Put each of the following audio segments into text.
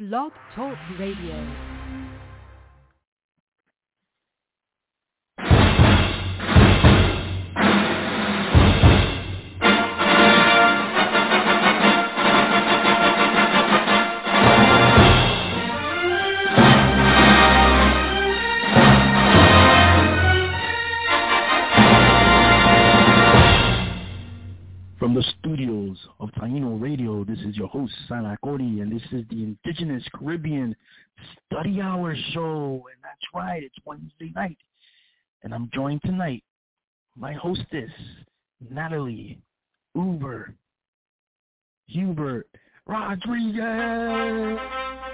Blog Talk Radio. From the studios of Taino Radio, this is your host, Sana Cody, and this is the Indigenous Caribbean Study Hour Show. And that's right, it's Wednesday night. And I'm joined tonight, my hostess, Natalie Hubert Rodriguez.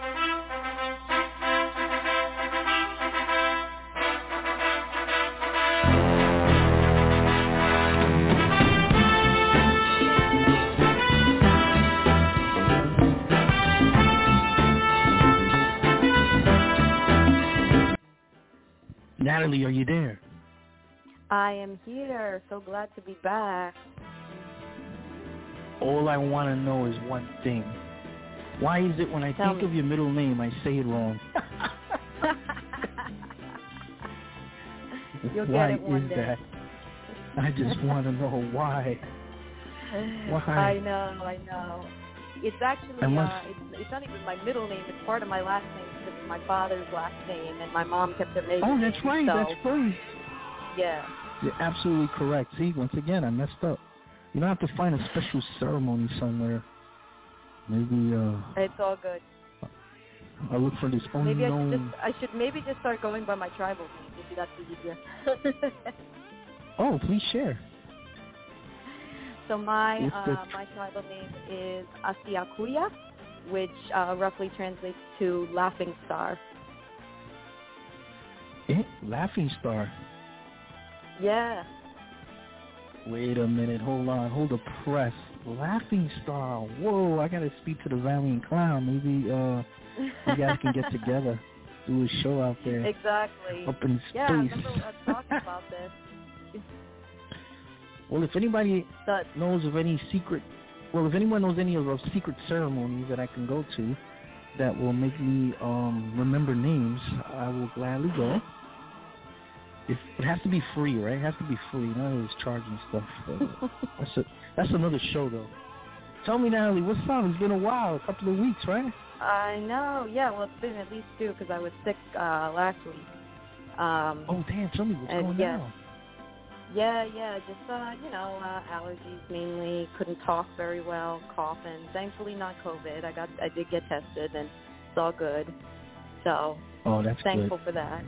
Natalie, are you there? I am here. So glad to be back. All I want to know is one thing. Why is it when I think of your middle name, I say it wrong? You'll why get it one is day. that? I just want to know why. Why? I know. It's actually, it's not even my middle name. It's part of my last name because it's my father's last name, and my mom kept it maiden. Oh, that's right. So, that's right. Yeah. You're absolutely correct. See, once again, I messed up. You don't have to find a special ceremony somewhere. Maybe, It's all good. I'll look for this unknown... Maybe I should maybe just start going by my tribal name. Maybe that's easier. Oh, please share. So my tribal name is Asiakuya, which roughly translates to laughing star. Laughing star? Yeah. Wait a minute, hold on, hold the press. Laughing star, whoa, I gotta speak to the Valiant Clown. Maybe you guys can get together, do a show out there. Exactly. Up in space. Yeah, I remember us talking about this. Well, if anybody knows of any secret, if anyone knows any of those secret ceremonies that I can go to that will make me remember names, I will gladly go. It has to be free, right? It has to be free. None of this charging stuff. That's another show, though. Tell me, Natalie, what's up? It's been a while, a couple of weeks, right? I know. Yeah, well, it's been at least 2 because I was sick last week. Oh, damn. Tell me what's going on. Yeah, just, allergies mainly, couldn't talk very well, coughing. Thankfully not COVID. I did get tested and it's all good. So, that's thankful good for that.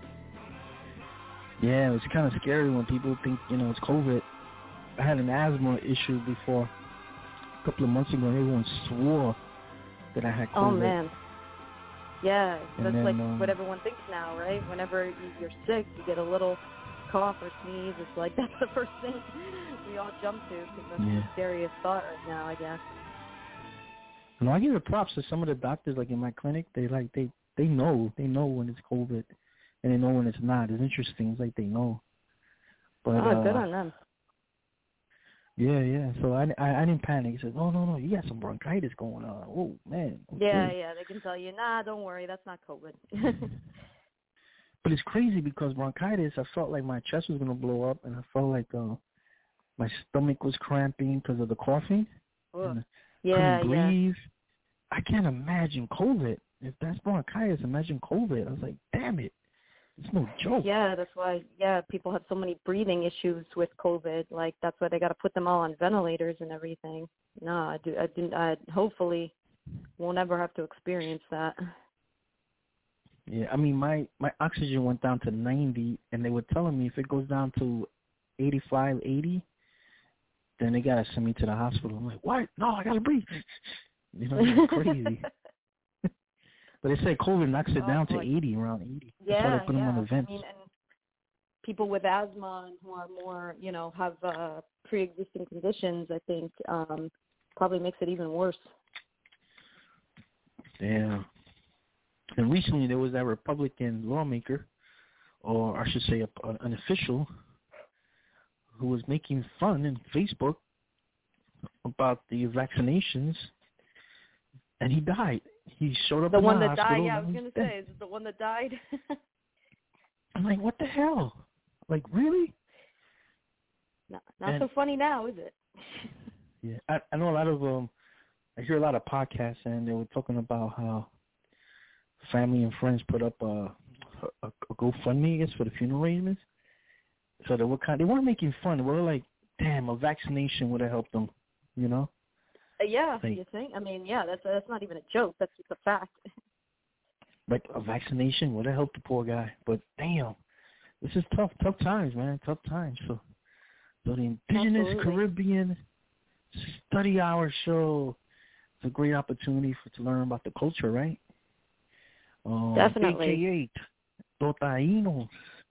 Yeah, it's kind of scary when people think, it's COVID. I had an asthma issue before. A couple of months ago, everyone swore that I had COVID. Oh, man. Yeah, that's then, like what everyone thinks now, right? Whenever you're sick, you get a little cough or sneeze, it's like that's the first thing we all jump to because that's the scariest thought right now, I guess. No, I give it props to some of the doctors, like in my clinic. They know when it's COVID, and they know when it's not. It's interesting. It's like they know. But, good on them. Yeah. So I didn't panic. He said, no, you got some bronchitis going on. Oh man. Okay. Yeah. They can tell you, nah, don't worry, that's not COVID. But it's crazy because bronchitis, I felt like my chest was going to blow up, and I felt like my stomach was cramping because of the coughing. And I couldn't breathe. I can't imagine COVID. If that's bronchitis, imagine COVID. I was like, damn it. It's no joke. Yeah, that's why, people have so many breathing issues with COVID. Like, that's why they got to put them all on ventilators and everything. No, I hopefully we'll never have to experience that. Yeah, I mean, my oxygen went down to 90, and they were telling me if it goes down to 85, 80, then they got to send me to the hospital. I'm like, what? No, I got to breathe. It's crazy. But they say COVID knocks it down to 80, around 80. That's why they put them on the vents. I mean, and people with asthma and who are more, have pre-existing conditions, I think, probably makes it even worse. Yeah. And recently there was that Republican lawmaker, or I should say an official, who was making fun in Facebook about the vaccinations, and he died. He showed up The in one the that hospital. died. Yeah, I was he's gonna dead. say, is it the one that died? I'm like, what the hell? Like, really? Not so funny now, is it? Yeah, I know a lot of I hear a lot of podcasts, and they were talking about how family and friends put up a GoFundMe, I guess, for the funeral arrangements. So they weren't making fun. They were like, damn, a vaccination would have helped them, you know? Yeah, Like, you think? I mean, yeah, that's not even a joke. That's just a fact. like a vaccination would have helped the poor guy. But damn, this is tough times, man, tough times. So the Indigenous Absolutely. Caribbean Study Hour show, it's a great opportunity to learn about the culture, right? Definitely. AKA Totainos.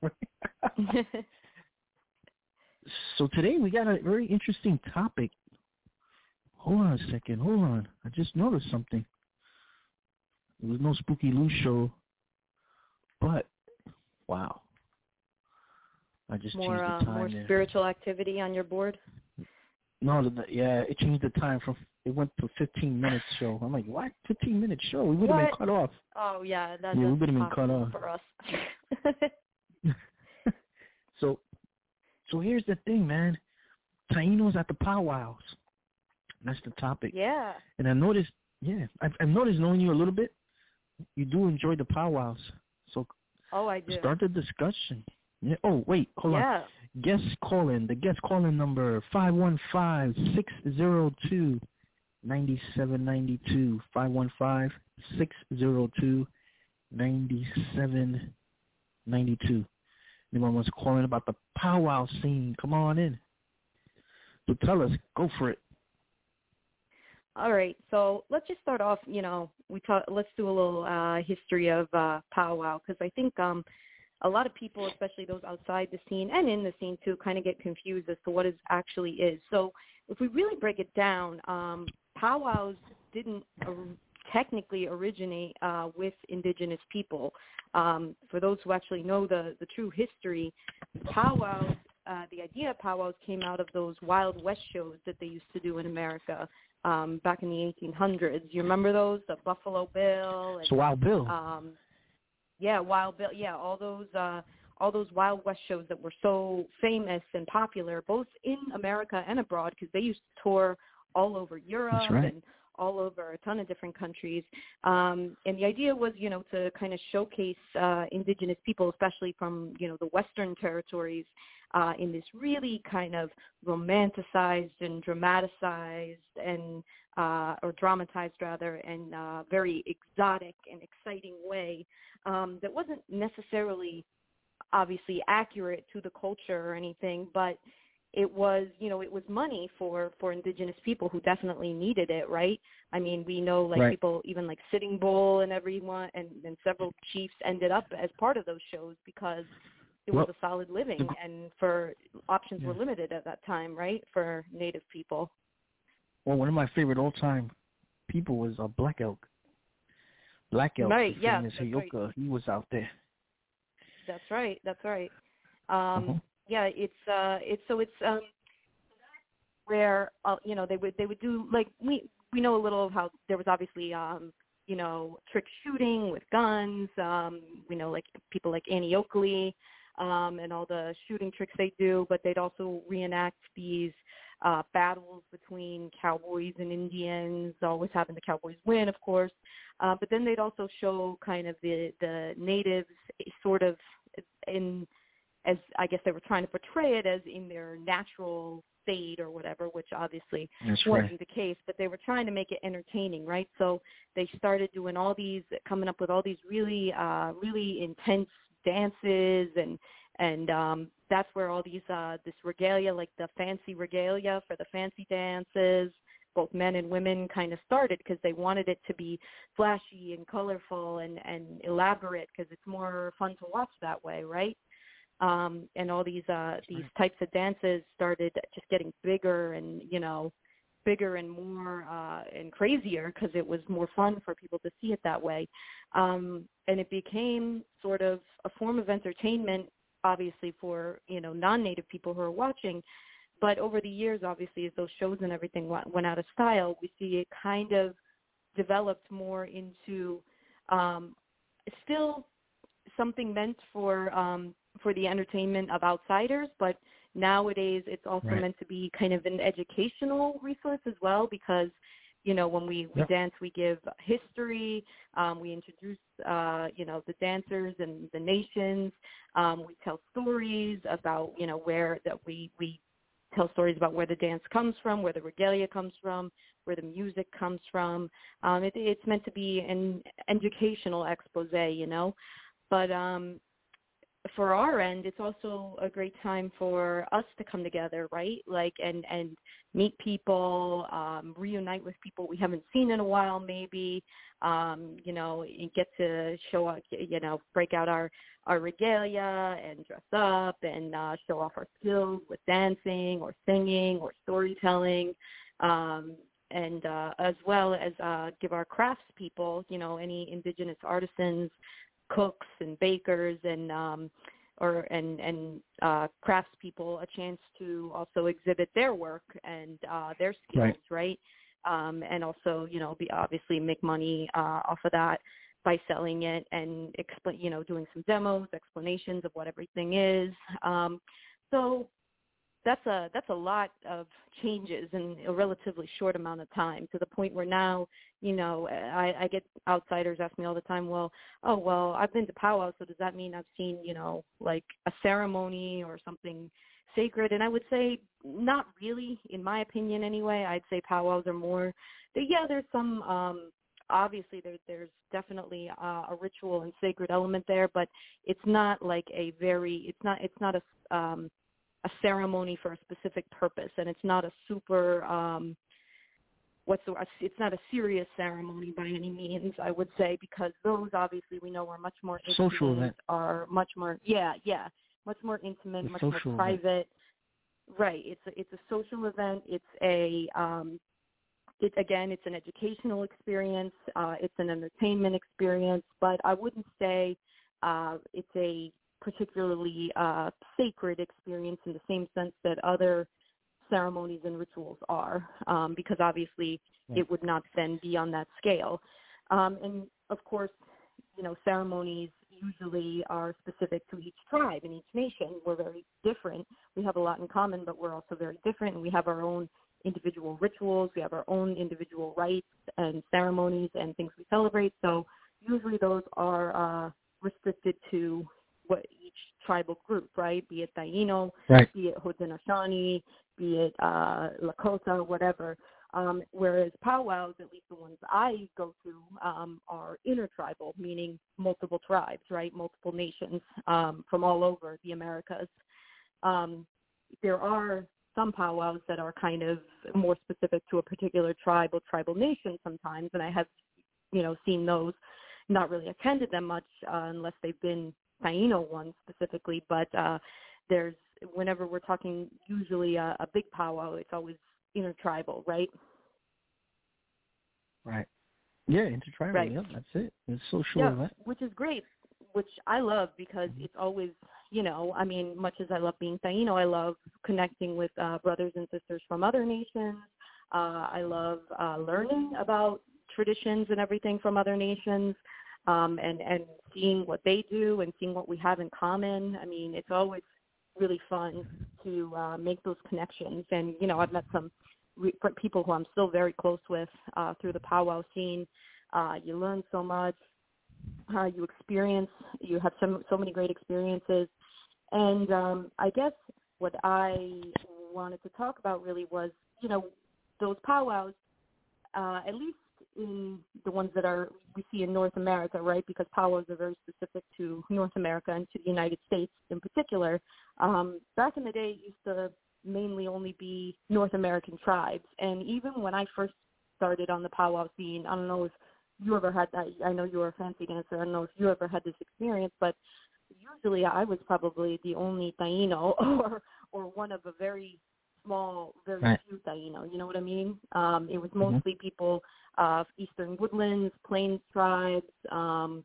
So today we got a very interesting topic. Hold on a second. Hold on. I just noticed something. There was no Spooky Lou show, but wow. I just changed the time more there. spiritual activity on your board? No, yeah, it changed the time it went to 15 minutes show. I'm like, what? 15-minute show? We would have been cut off. Oh, yeah, that's we would have been cut off for us. So here's the thing, man. Tainos at the powwows. That's the topic. Yeah. And I noticed, I've noticed knowing you a little bit, you do enjoy the powwows. So I do. Start the discussion. Yeah. Oh, wait, hold on. Guest call-in. The guest call-in number, 515-602-9792. 515-602-9792. Anyone wants to call in about the powwow scene, come on in. So tell us, go for it. All right, so let's just start off, let's do a little history of powwow, because I think a lot of people, especially those outside the scene and in the scene too, kind of get confused as to what it actually is. So if we really break it down, powwows didn't technically originate with indigenous people. For those who actually know the true history, powwows, the idea of powwows came out of those Wild West shows that they used to do in America back in the 1800s. You remember those? The Buffalo Bill. And, so Wild Bill. Yeah, Wild Bill. Yeah, all those Wild West shows that were so famous and popular, both in America and abroad, because they used to tour all over Europe. That's right. And all over a ton of different countries. And the idea was, to kind of showcase indigenous people, especially from, the Western territories, in this really kind of romanticized and dramatized and, or dramatized rather, and very exotic and exciting way that wasn't necessarily obviously accurate to the culture or anything, but it was, it was money for indigenous people who definitely needed it, right? I mean, we know right. People, even like Sitting Bull and everyone, and several chiefs ended up as part of those shows because it was a solid living, and for options were limited at that time, right, for Native people. Well, one of my favorite all-time people was Black Elk. Black Elk, right? The famous Hayoka, right. He was out there. That's right. Yeah, it's where they would do, like, we know a little of how there was obviously trick shooting with guns. We know like people like Annie Oakley and all the shooting tricks they do, but they'd also reenact these battles between cowboys and Indians, always having the cowboys win, of course. But then they'd also show kind of the natives sort of in, as I guess they were trying to portray it as in their natural state or whatever, which obviously wasn't the case, but they were trying to make it entertaining, right? So they started doing coming up with all these really, really intense dances, and that's where all these, this regalia, like the fancy regalia for the fancy dances, both men and women, kind of started because they wanted it to be flashy and colorful and elaborate because it's more fun to watch that way, right? And all these types of dances started just getting bigger and, bigger and more and crazier because it was more fun for people to see it that way. And it became sort of a form of entertainment, obviously, for, non-Native people who are watching. But over the years, obviously, as those shows and everything went out of style, we see it kind of developed more into still something meant for the entertainment of outsiders, but nowadays it's also meant to be kind of an educational resource as well, because when we dance, we give history, we introduce the dancers and the nations, we tell stories about where that we tell stories about where the dance comes from, where the regalia comes from, where the music comes from. It's meant to be an educational expose, but for our end, it's also a great time for us to come together, right? And meet people, reunite with people we haven't seen in a while, maybe, and get to show up, break out our regalia and dress up and show off our skills with dancing or singing or storytelling, and as well as give our crafts people, any indigenous artisans, cooks and bakers and craftspeople a chance to also exhibit their work and their skills, right? And also, obviously make money off of that by selling it and doing some demos, explanations of what everything is. So that's a lot of changes in a relatively short amount of time, to the point where now, I get outsiders ask me all the time, I've been to powwow, so does that mean I've seen, like a ceremony or something sacred? And I would say not really, in my opinion anyway. I'd say powwows are more, there's some, obviously there's definitely a ritual and sacred element there, but it's not like it's not a ceremony for a specific purpose, and it's not a super it's not a serious ceremony by any means, I would say, because those obviously we know are much more intimate, social event. Are much more much more intimate, much more private. Event. Right. It's a social event. It's it's an educational experience. It's an entertainment experience, but I wouldn't say it's a particularly sacred experience in the same sense that other ceremonies and rituals are, because obviously it would not then be on that scale. And of course, ceremonies usually are specific to each tribe and each nation. We're very different. We have a lot in common, but we're also very different, and we have our own individual rituals. We have our own individual rites and ceremonies and things we celebrate. So usually those are restricted to what each tribal group, right? Be it Taino, be it Haudenosaunee, be it Lakota, whatever. Whereas powwows, at least the ones I go to, are intertribal, meaning multiple tribes, right? Multiple nations from all over the Americas. There are some powwows that are kind of more specific to a particular tribe or tribal nation sometimes, and I have, seen those. Not really attended them much unless they've been Taino ones specifically, but whenever we're talking usually a big powwow, it's always intertribal, right? Right. Yeah, intertribal. Right. Yep, that's it. It's social event. Which is great, which I love, because it's always, much as I love being Taino, I love connecting with brothers and sisters from other nations. I love learning about traditions and everything from other nations. And seeing what they do and seeing what we have in common. I mean, it's always really fun to make those connections. And, I've met some people who I'm still very close with through the powwow scene. You learn so much. You have so many great experiences. And I guess what I wanted to talk about really was, those powwows, at least in the ones that we see in North America, right? Because powwows are very specific to North America and to the United States in particular. Back in the day, it used to mainly only be North American tribes. And even when I first started on the powwow scene, I don't know if you ever had that. I know you were a fancy dancer. I don't know if you ever had this experience, but usually I was probably the only Taino or one of a very small, very few Taino, you know what I mean? It was mostly people of Eastern Woodlands, Plains tribes, some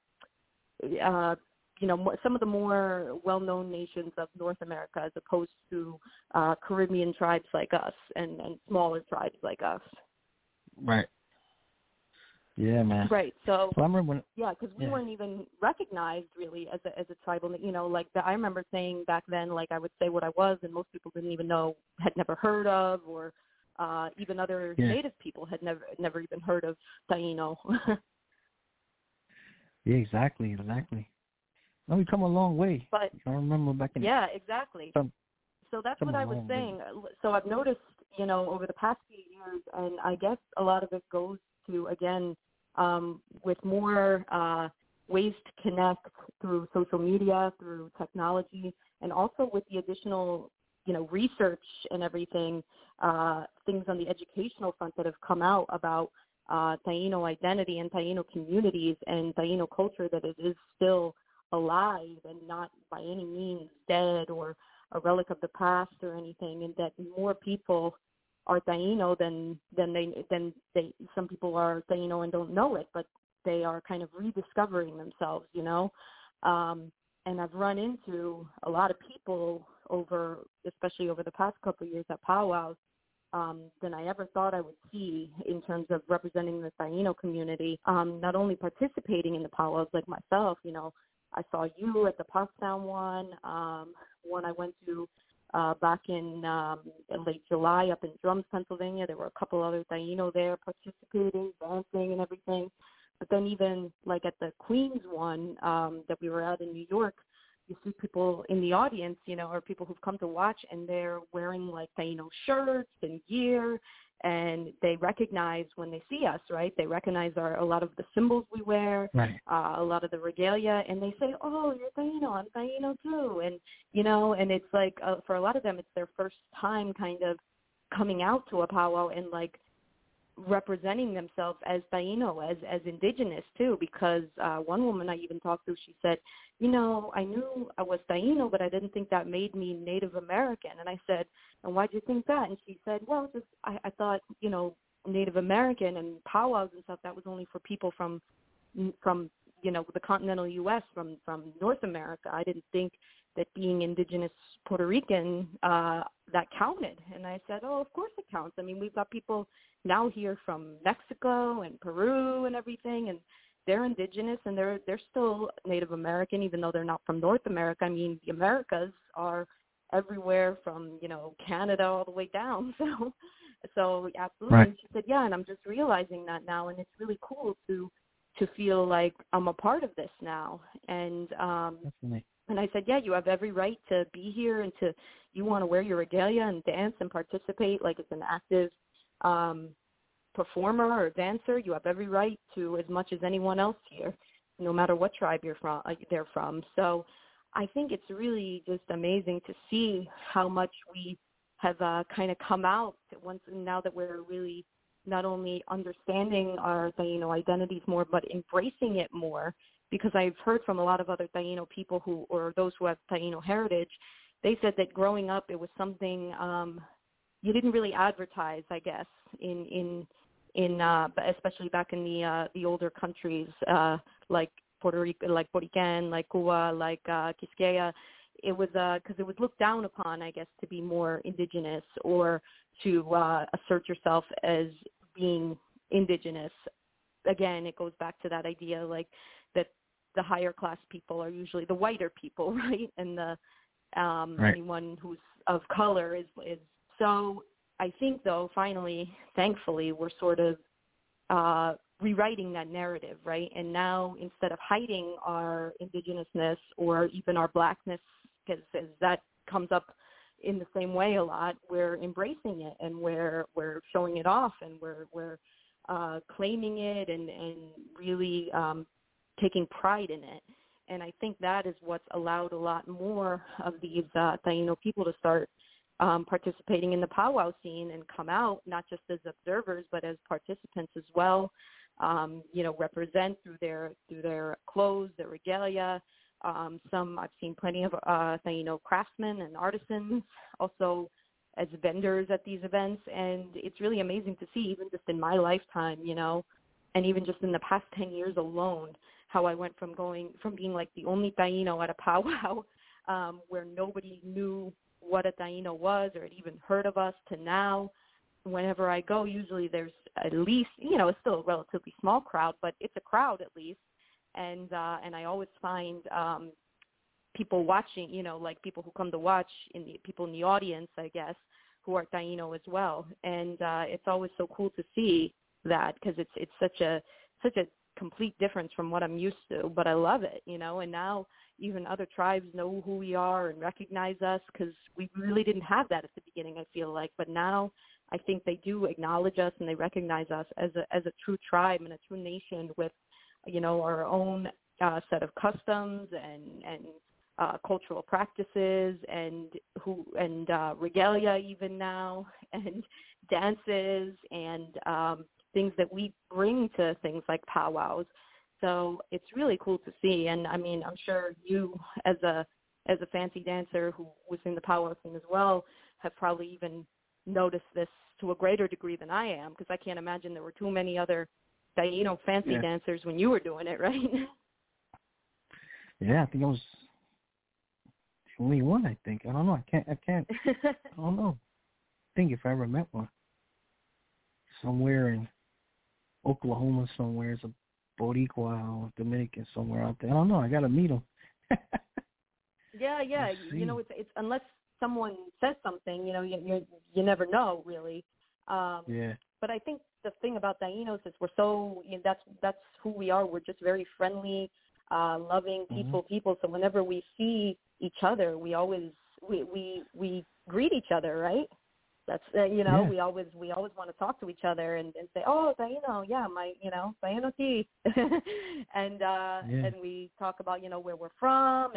of the more well-known nations of North America, as opposed to Caribbean tribes like us and smaller tribes like us. Right. Yeah, man. Right. So I remember when. Yeah, because we weren't even recognized really as a tribal. Like I remember saying back then, like I would say what I was, and most people didn't even know, had never heard of, or even other Native people had never even heard of Taino. Yeah, exactly. No, we come a long way. But I remember back in. Yeah, exactly. So that's what I was saying. So I've noticed, over the past few years, and I guess a lot of it goes to, again, with more ways to connect through social media, through technology, and also with the additional, research and everything, things on the educational front that have come out about Taino identity and Taino communities and Taino culture, that it is still alive and not by any means dead or a relic of the past or anything, and that more people are Taino than some people are Taino and don't know it, but they are kind of rediscovering themselves, and I've run into a lot of people especially over the past couple of years at powwows, than I ever thought I would see in terms of representing the Taino community, not only participating in the powwows like myself. I saw you at the Pottstown one I went to back in late July up in Drums, Pennsylvania. There were a couple other Taino there participating, dancing and everything. But then even like at the Queens one that we were at in New York, you see people in the audience, or people who've come to watch, and they're wearing like Taino shirts and gear, and they recognize when they see us, right? They recognize a lot of the symbols we wear, right. A lot of the regalia, and they say, "Oh, you're Taino, I'm Taino too," and and it's like for a lot of them, it's their first time kind of coming out to a powwow and like representing themselves as Taino, as indigenous too, because one woman I even talked to, she said, I knew I was Taino, but I didn't think that made me Native American. And I said, and why'd you think that? And she said, well, just I thought, Native American and powwows and stuff, that was only for people from the continental U.S., from North America. I didn't think that being indigenous Puerto Rican, that counted. And I said, oh, of course it counts. I mean, we've got people now here from Mexico and Peru and everything, and they're indigenous and they're still Native American, even though they're not from North America. I mean, the Americas are everywhere from, Canada all the way down. So absolutely. Right. And she said, yeah, and I'm just realizing that now, and it's really cool to feel like I'm a part of this now. And Definitely. And I said, yeah, you have every right to be here and you want to wear your regalia and dance and participate like it's an active performer or dancer. You have every right to, as much as anyone else here, no matter what tribe they're from. So I think it's really just amazing to see how much we have kind of come out now that we're really not only understanding our Taino identities more, but embracing it more. Because I've heard from a lot of other Taino people or those who have Taino heritage, they said that growing up it was something you didn't really advertise, I guess, in especially back in the older countries like Puerto Rico, like Borican, like Cuba, like Quisqueya. It was because it was looked down upon, I guess, to be more indigenous or to assert yourself as being indigenous. Again, it goes back to that idea like that the higher class people are usually the whiter people, right? And the right. anyone who's of color is. So I think, though, finally, thankfully, we're sort of rewriting that narrative, right? And now instead of hiding our indigenousness or even our blackness, because that comes up in the same way a lot, we're embracing it and we're showing it off and we're claiming it and really taking pride in it. And I think that is what's allowed a lot more of these Taino people to start participating in the powwow scene and come out, not just as observers, but as participants as well, represent through their clothes, their regalia. Some I've seen plenty of Taino craftsmen and artisans also as vendors at these events. And it's really amazing to see, even just in my lifetime, and even just in the past 10 years alone, how I went from being like the only Taino at a powwow where nobody knew what a Taino was or had even heard of us, to now whenever I go, usually there's at least, it's still a relatively small crowd, but it's a crowd at least. And I always find people watching, like people who come to watch, people in the audience, I guess, who are Taino as well. And it's always so cool to see that, because it's such a complete difference from what I'm used to, but I love it, and now even other tribes know who we are and recognize us, because we really didn't have that at the beginning, I feel like. But now I think they do acknowledge us and they recognize us as a true tribe and a true nation with, our own set of customs and cultural practices and regalia even now, and dances and things that we bring to things like powwows. So it's really cool to see. And I mean, I'm sure you as a fancy dancer who was in the powwow scene as well have probably even noticed this to a greater degree than I am, because I can't imagine there were too many other fancy dancers when you were doing it, right? Yeah, I think I was the only one, I think. I don't know. I can't. I don't know. I think if I ever met one. Somewhere in Oklahoma somewhere, it's a Boricua or Dominican somewhere out there. I don't know. I got to meet them. Yeah. It's unless someone says something, you never know, really. Yeah. But I think the thing about Tainos is we're so, that's who we are. We're just very friendly, loving people. So whenever we see each other, we always we greet each other, right? That's we always want to talk to each other and say, oh, Taino, yeah, my Taino tea, and we talk about where we're from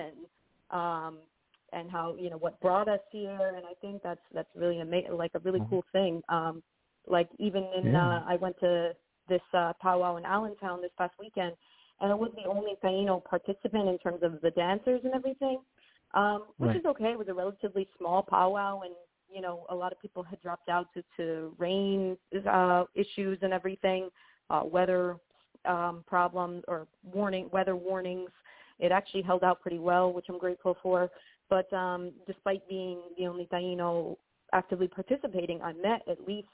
and how what brought us here. And I think that's really amazing, like a really cool thing. Like even in I went to this powwow in Allentown this past weekend, and I was the only Taino participant in terms of the dancers and everything, which is okay. It was a relatively small powwow, and a lot of people had dropped out to rain issues and everything, weather problems or weather warnings. It actually held out pretty well, which I'm grateful for. But despite being the only Taino actively participating, I met at least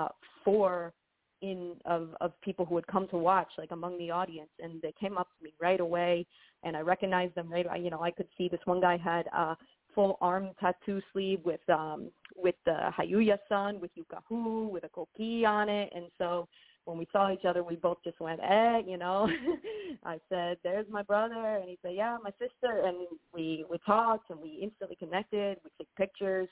4 of people who had come to watch, like among the audience, and they came up to me right away, and I recognized them right. I could see this one guy had full arm tattoo sleeve with the Hayuya sun, with Yukahu, with a koki on it. And so when we saw each other, we both just went, I said, there's my brother. And he said, yeah, my sister. And we talked and we instantly connected. We took pictures.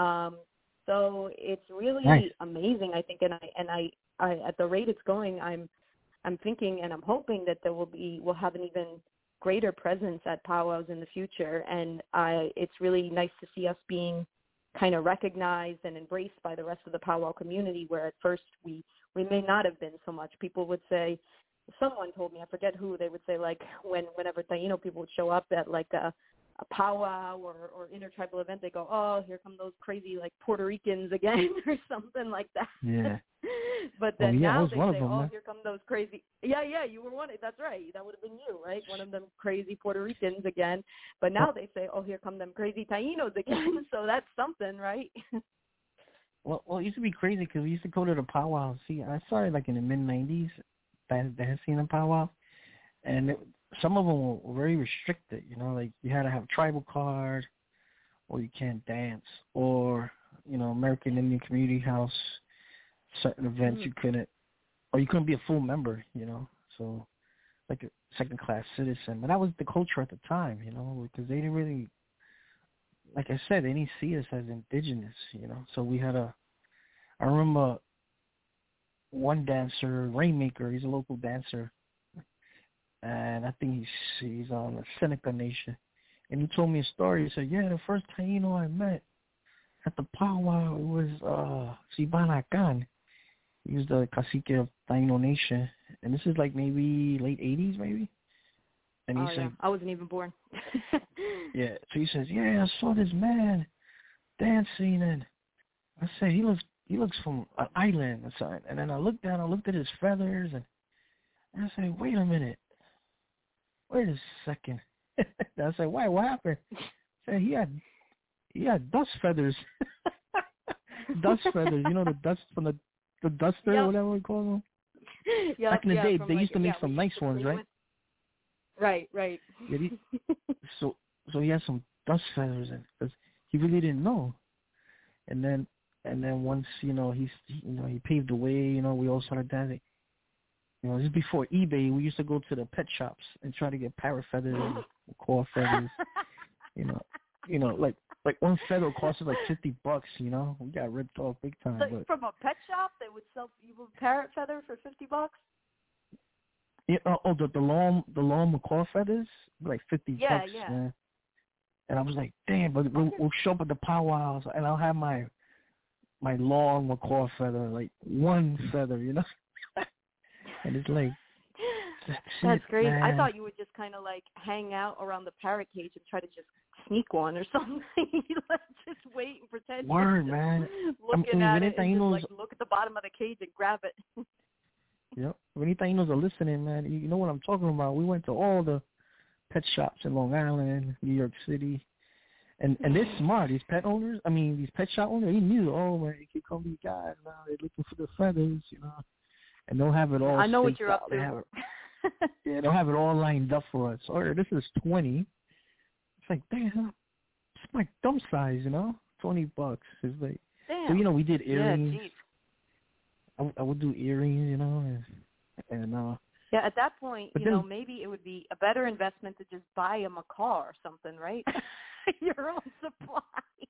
So it's really amazing, I think. And I at the rate it's going, I'm thinking and I'm hoping that we'll have an even greater presence at powwows in the future, and it's really nice to see us being kind of recognized and embraced by the rest of the powwow community, where at first we may not have been so much. People would say, someone told me, I forget who, they would say, like whenever Taino people would show up at like a powwow or intertribal event, they go, oh, here come those crazy like Puerto Ricans again or something like that. Yeah. But then now they say, them, here come those crazy. Yeah, you were one. That's right. That would have been you, right? One of them crazy Puerto Ricans again. But now they say, oh, here come them crazy Tainos again. So that's something, right? Well, it used to be crazy because we used to go to the powwow. See, I started like in the mid-'90s, dancing in powwow, and some of them were very restricted. Like you had to have a tribal card, or you can't dance, or American Indian Community House. Certain events you couldn't be a full member, so like a second-class citizen. But that was the culture at the time, because they didn't really, like I said, they didn't see us as indigenous, So we had I remember one dancer, Rainmaker, he's a local dancer, and I think he's on the Seneca Nation. And he told me a story. He said, yeah, the first Taino I met at the powwow, it was Sibana Khan. He was the cacique of Taino Nation. And this is like maybe late 80s, maybe? And he said, I wasn't even born. Yeah. So he says, yeah, I saw this man dancing, and I said, he looks from an island or something. And then I looked at his feathers, and I said, wait a minute. Wait a second. I said, why? What happened? I said, he had dust feathers. dust feathers. You know, the dust from the duster or whatever we call them. Yep, Back in the day, they like, used to make some nice ones, right? Right. Yeah, so he had some dust feathers, because he really didn't know. And then once he paved the way. You know, we all started dancing. You know, this is before eBay. We used to go to the pet shops and try to get parrot feathers, macaw feathers. You know, like one feather cost us like $50. You know, we got ripped off big time. So but from a pet shop, they would sell you a parrot feather for $50. Yeah, the long macaw feathers, like $50, man. And I was like, damn, but we'll show up at the powwows, and I'll have my long macaw feather, like one feather, you know. And it's like, that's great. Man. I thought you would just kind of like hang out around the parrot cage and try to just sneak one or something. Like, just wait and pretend. Word, man. Looking at it and just, like, look at the bottom of the cage and grab it. Yep. If any Tainos are listening, man, you know what I'm talking about. We went to all the pet shops in Long Island, New York City. And they're smart. These pet shop owners, they knew, oh, man, you can come these guys now. They're looking for the feathers, you know. And they'll have it all. I know what you're up to. They'll have it all lined up for us. Or this is 20. It's like, damn, it's my thumb size, you know. $20. It's like, damn. So, you know, we did earrings. Yeah, geez. I would do earrings, you know, and yeah, at that point, you know, maybe it would be a better investment to just buy a macaw or something, right? Your own supply.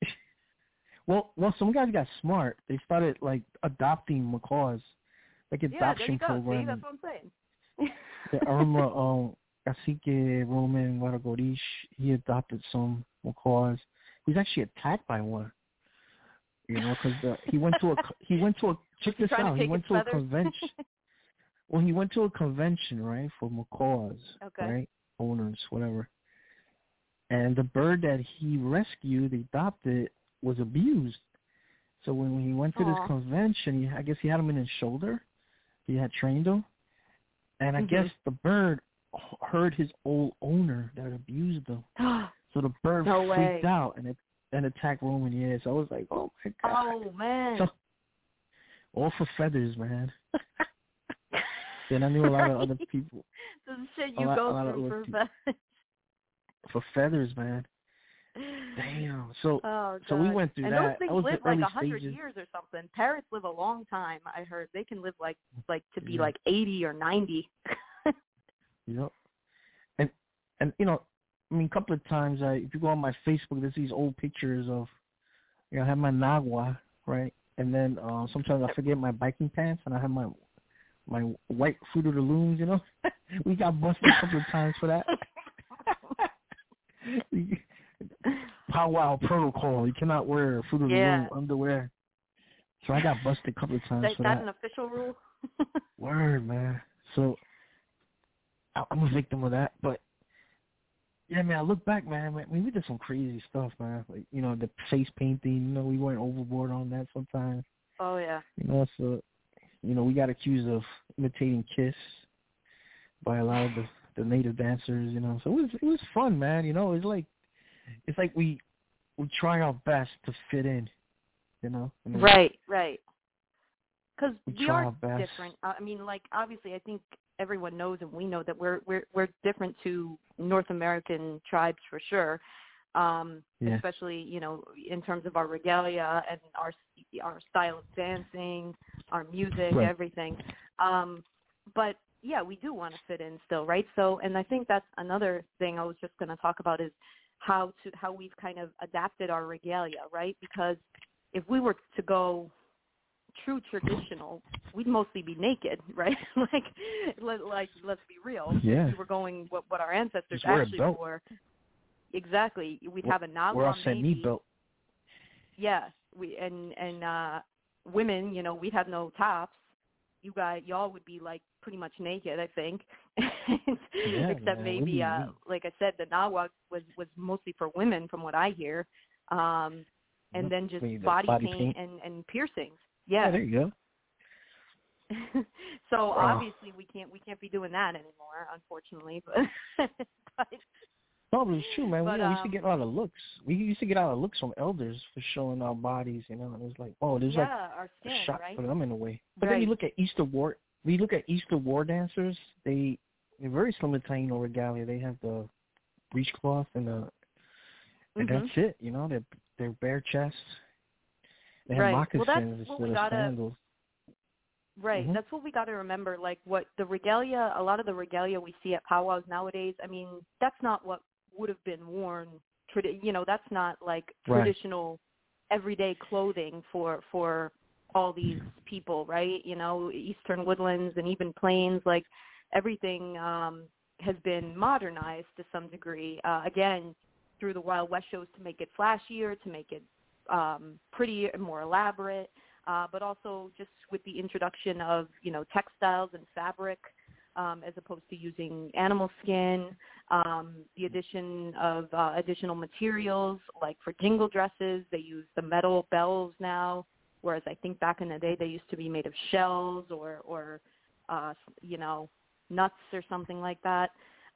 Well, some guys got smart. They started like adopting macaws, like adoption program. See, that's what I'm saying. Yeah, I remember Cacique Roman Varagorish, he adopted some macaws. He was actually attacked by one. You know, because he went to a check this out. He went to a convention. Well, he went to a convention, right, for macaws, right, owners, whatever. And the bird that he rescued, adopted, was abused. So when he went to this convention, I guess he had him in his shoulder. He had trained him, and I guess the bird heard his old owner that abused him. So the bird freaked out and attacked Roman. Yeah, so I was like, oh my god. Oh man. So, all for feathers, man. Then I knew a lot of other people. The shit you go through for feathers. For feathers, man. Damn. So we went through and that. And those things live like 100 stages. years or something. Parrots live a long time. I heard they can live like to be like 80 or 90. Yep. And you know, I mean, a couple of times, if you go on my Facebook, there's these old pictures of, you know, I have my nagua, right? And then sometimes I forget my biking pants, and I have my white Fruit of the Looms, you know. We got busted a couple of times for that. Powwow protocol. You cannot wear Fruit of the Loom underwear. So I got busted a couple of times for that. That's an official rule? Word, man. So I'm a victim of that, but yeah, man, I look back, man, we did some crazy stuff, man. Like, you know, the face painting, you know, we went overboard on that sometimes. Oh, yeah. You know, so, you know, we got accused of imitating Kiss by a lot of the native dancers, you know. So it was fun, man, you know. It's like we try our best to fit in, you know. I mean, right. Because we are best. different. I mean, like, obviously, I think everyone knows and we know that we're different to North American tribes for sure, especially, you know, in terms of our regalia and our style of dancing, our music, everything. But, yeah, we do want to fit in still, right? So, and I think that's another thing I was just going to talk about is how we've kind of adapted our regalia, right? Because if we were to go true traditional, we'd mostly be naked, right? Let's be real. Yeah. We were going what our ancestors just actually wore. Exactly. We'd have a nagua maybe. Belt. Yeah. And women, you know, we'd have no tops. Y'all would be like pretty much naked, I think. Except maybe like I said, the nagua was mostly for women from what I hear. And then just body paint and piercings. Yeah, there you go. So obviously we can't be doing that anymore, unfortunately. But but it's true, man. But, we used to get a lot of looks. We used to get a lot of looks from elders for showing our bodies, and it was like, oh, there's like our skin, a shot right? for them in a way. But then you look at Easter war dancers. They're very similar to Taino regalia. They have the breechcloth and and that's it. They're bare chests. They have moccasins instead of sandals. Right. Mm-hmm. That's what we got to remember. Like what the regalia, a lot of the regalia we see at powwows nowadays, I mean, that's not what would have been worn. That's not like traditional everyday clothing for all these people, right? Eastern woodlands and even plains, like everything has been modernized to some degree. Again, through the Wild West shows to make it flashier, to make it prettier and more elaborate. But also just with the introduction of, textiles and fabric as opposed to using animal skin, the addition of additional materials, like for jingle dresses, they use the metal bells now, whereas I think back in the day they used to be made of shells or nuts or something like that.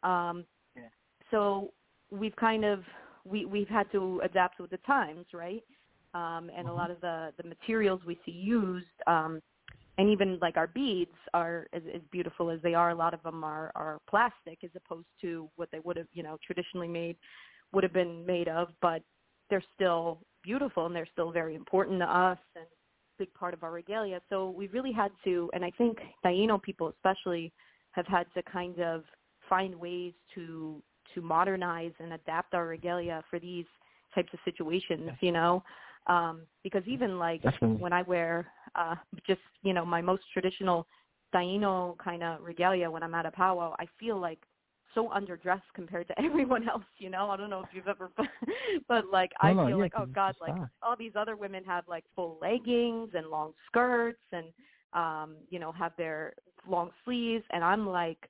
So we've kind of, we've had to adapt with the times, right? And a lot of the materials we see used, and even like our beads are as beautiful as they are. A lot of them are plastic as opposed to what they would have, traditionally would have been made of, but they're still beautiful and they're still very important to us and a big part of our regalia. So we really had to, and I think Taino people especially have had to kind of find ways to modernize and adapt our regalia for these types of situations, because even like when I wear just, my most traditional Taino kind of regalia when I'm at a powwow, I feel like so underdressed compared to everyone else, I don't know if you've ever, but like I feel like, oh God, like all these other women have like full leggings and long skirts and, have their long sleeves. And I'm like,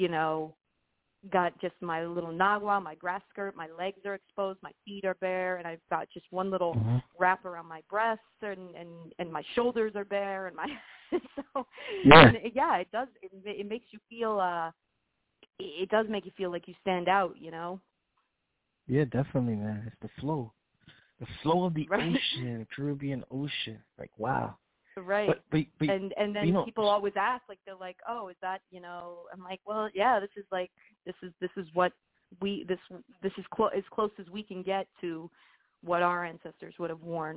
got just my little nagua, my grass skirt, my legs are exposed, my feet are bare, and I've got just one little wrap around my breasts, and my shoulders are bare, and my so and it does it makes you feel it does make you feel like you stand out, Yeah, definitely, man. It's the flow of the ocean, the Caribbean Ocean. Like, wow. Right. But and then people always ask, like, they're like, oh, is that, I'm like, well, yeah, this is what this is as close as we can get to what our ancestors would have worn.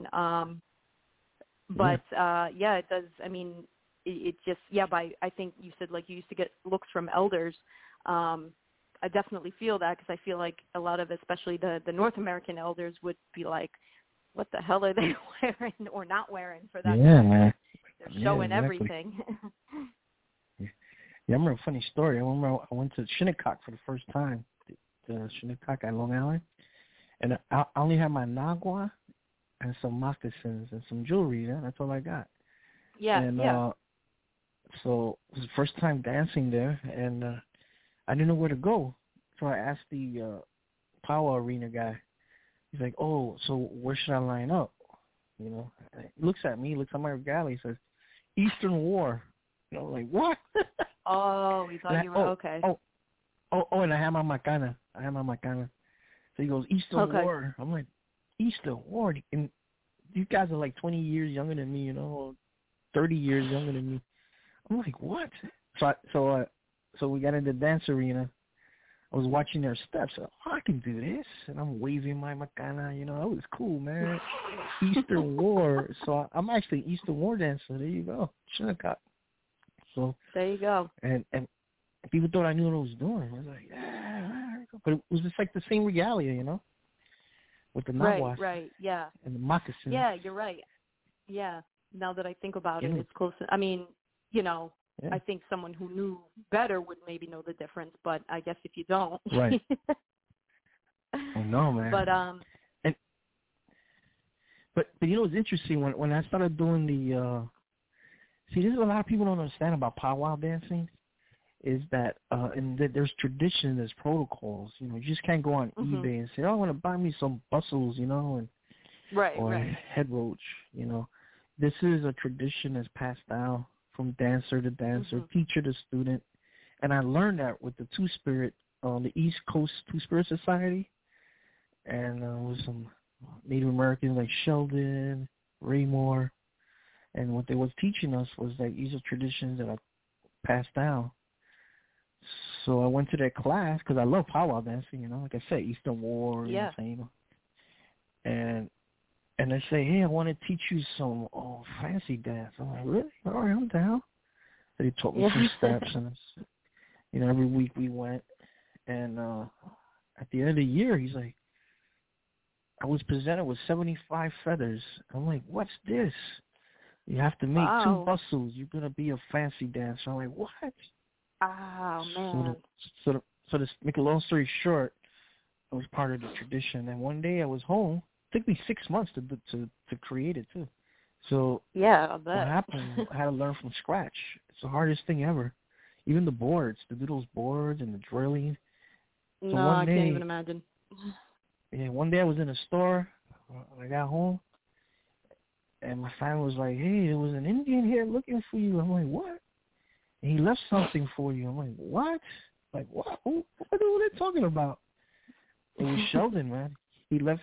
But it does. I mean, it just, I think you said like you used to get looks from elders. I definitely feel that because I feel like a lot of, especially the North American elders would be like, what the hell are they wearing or not wearing for that? Yeah, man. They're showing everything. Yeah, I remember a funny story. I remember I went to Shinnecock for the first time, the Shinnecock at Long Island, and I only had my nagua and some moccasins and some jewelry. Yeah, that's all I got. Yeah, and, so it was the first time dancing there, and I didn't know where to go. So I asked the powwow arena guy. He's like, oh, so where should I line up? He looks at me, looks at my regalia, he says, Eastern War. Like, what? Oh, he thought you were okay. Oh, and I have my macana. So he goes, Eastern War. I'm like, Eastern War? And these guys are like 20 years younger than me, 30 years younger than me. I'm like, what? So we got in the dance arena. I was watching their steps. Oh, I can do this. And I'm waving my macana. It was cool, man. Eastern War. So I'm actually an Eastern War dancer. There you go. Shinnecock. So there you go. And people thought I knew what I was doing. I was like, yeah. But it was just like the same regalia, with the naguas. Right, yeah. And the moccasins. Yeah, you're right. Yeah. Now that I think about it, it's close. I mean, I think someone who knew better would maybe know the difference, but I guess if you don't. Right. I know, man. But But it's interesting when I started doing the there's a lot of people don't understand about powwow dancing is that and that there's tradition, there's protocols. You just can't go on eBay and say, oh, I want to buy me some bustles, and head roach. This is a tradition that's passed down from dancer to dancer, teacher to student. And I learned that with the Two-Spirit, the East Coast Two-Spirit Society. and with some Native Americans like Sheldon, Raymore, and what they was teaching us was that these are traditions that are passed down. So I went to that class because I love powwow dancing, you know, like I said, Eastern War, Yeah. you know, and they say, hey, I want to teach you some fancy dance. I'm like, really? All right, I'm down. So they taught me some steps, and you know, every week we went, and at the end of the year, he's like, I was presented with 75 feathers. I'm like, what's this? You have to make 2 bustles. You're gonna be a fancy dancer. I'm like, what? Oh man. So to make a long story short, it was part of the tradition. And one day I was home. It took me 6 months to create it too. So yeah, I bet. what happened? I had to learn from scratch. It's the hardest thing ever. Even the boards, to do those boards and the drilling. So no, I can't even imagine. Yeah, one day I was in a store. I got home, and my family was like, "Hey, there was an Indian here looking for you." I'm like, "What?" And he left something for you. I'm like, "What?" Like, what? What are they talking about? It was Sheldon, man. He left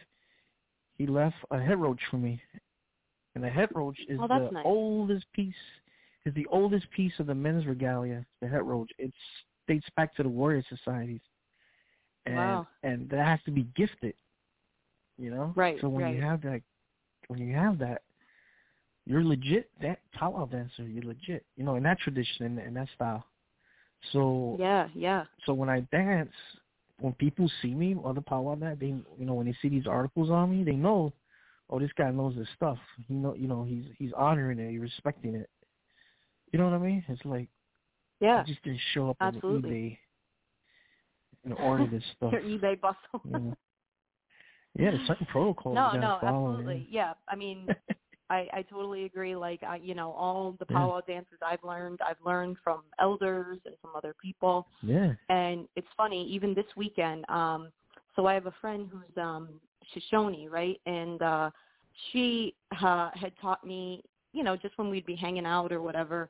a head roach for me, and the head roach is the nice. oldest piece. Is the oldest piece of the men's regalia. The head roach. It dates back to the warrior societies. And and that has to be gifted, you know. Right. So when you have that, you're legit. That powwow dancer, you're legit. You know, in that tradition, in that style. So yeah. So when I dance, when people see me, other powwow dancers, they, you know, when they see these articles on me, they know, oh, this guy knows his stuff. He's honoring it, he's respecting it. You know what I mean? It's like, I just didn't show up on eBay and order this stuff. Your eBay bustle. Yeah, there's certain protocols. No, follow, absolutely. Yeah, I mean, I totally agree. Like, all the powwow dances I've learned from elders and from other people. Yeah. And it's funny, even this weekend. So I have a friend who's Shoshone, right? And she had taught me, just when we'd be hanging out or whatever.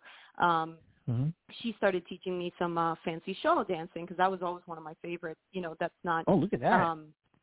She started teaching me some fancy shawl dancing because that was always one of my favorites. That's not. Oh, look at that.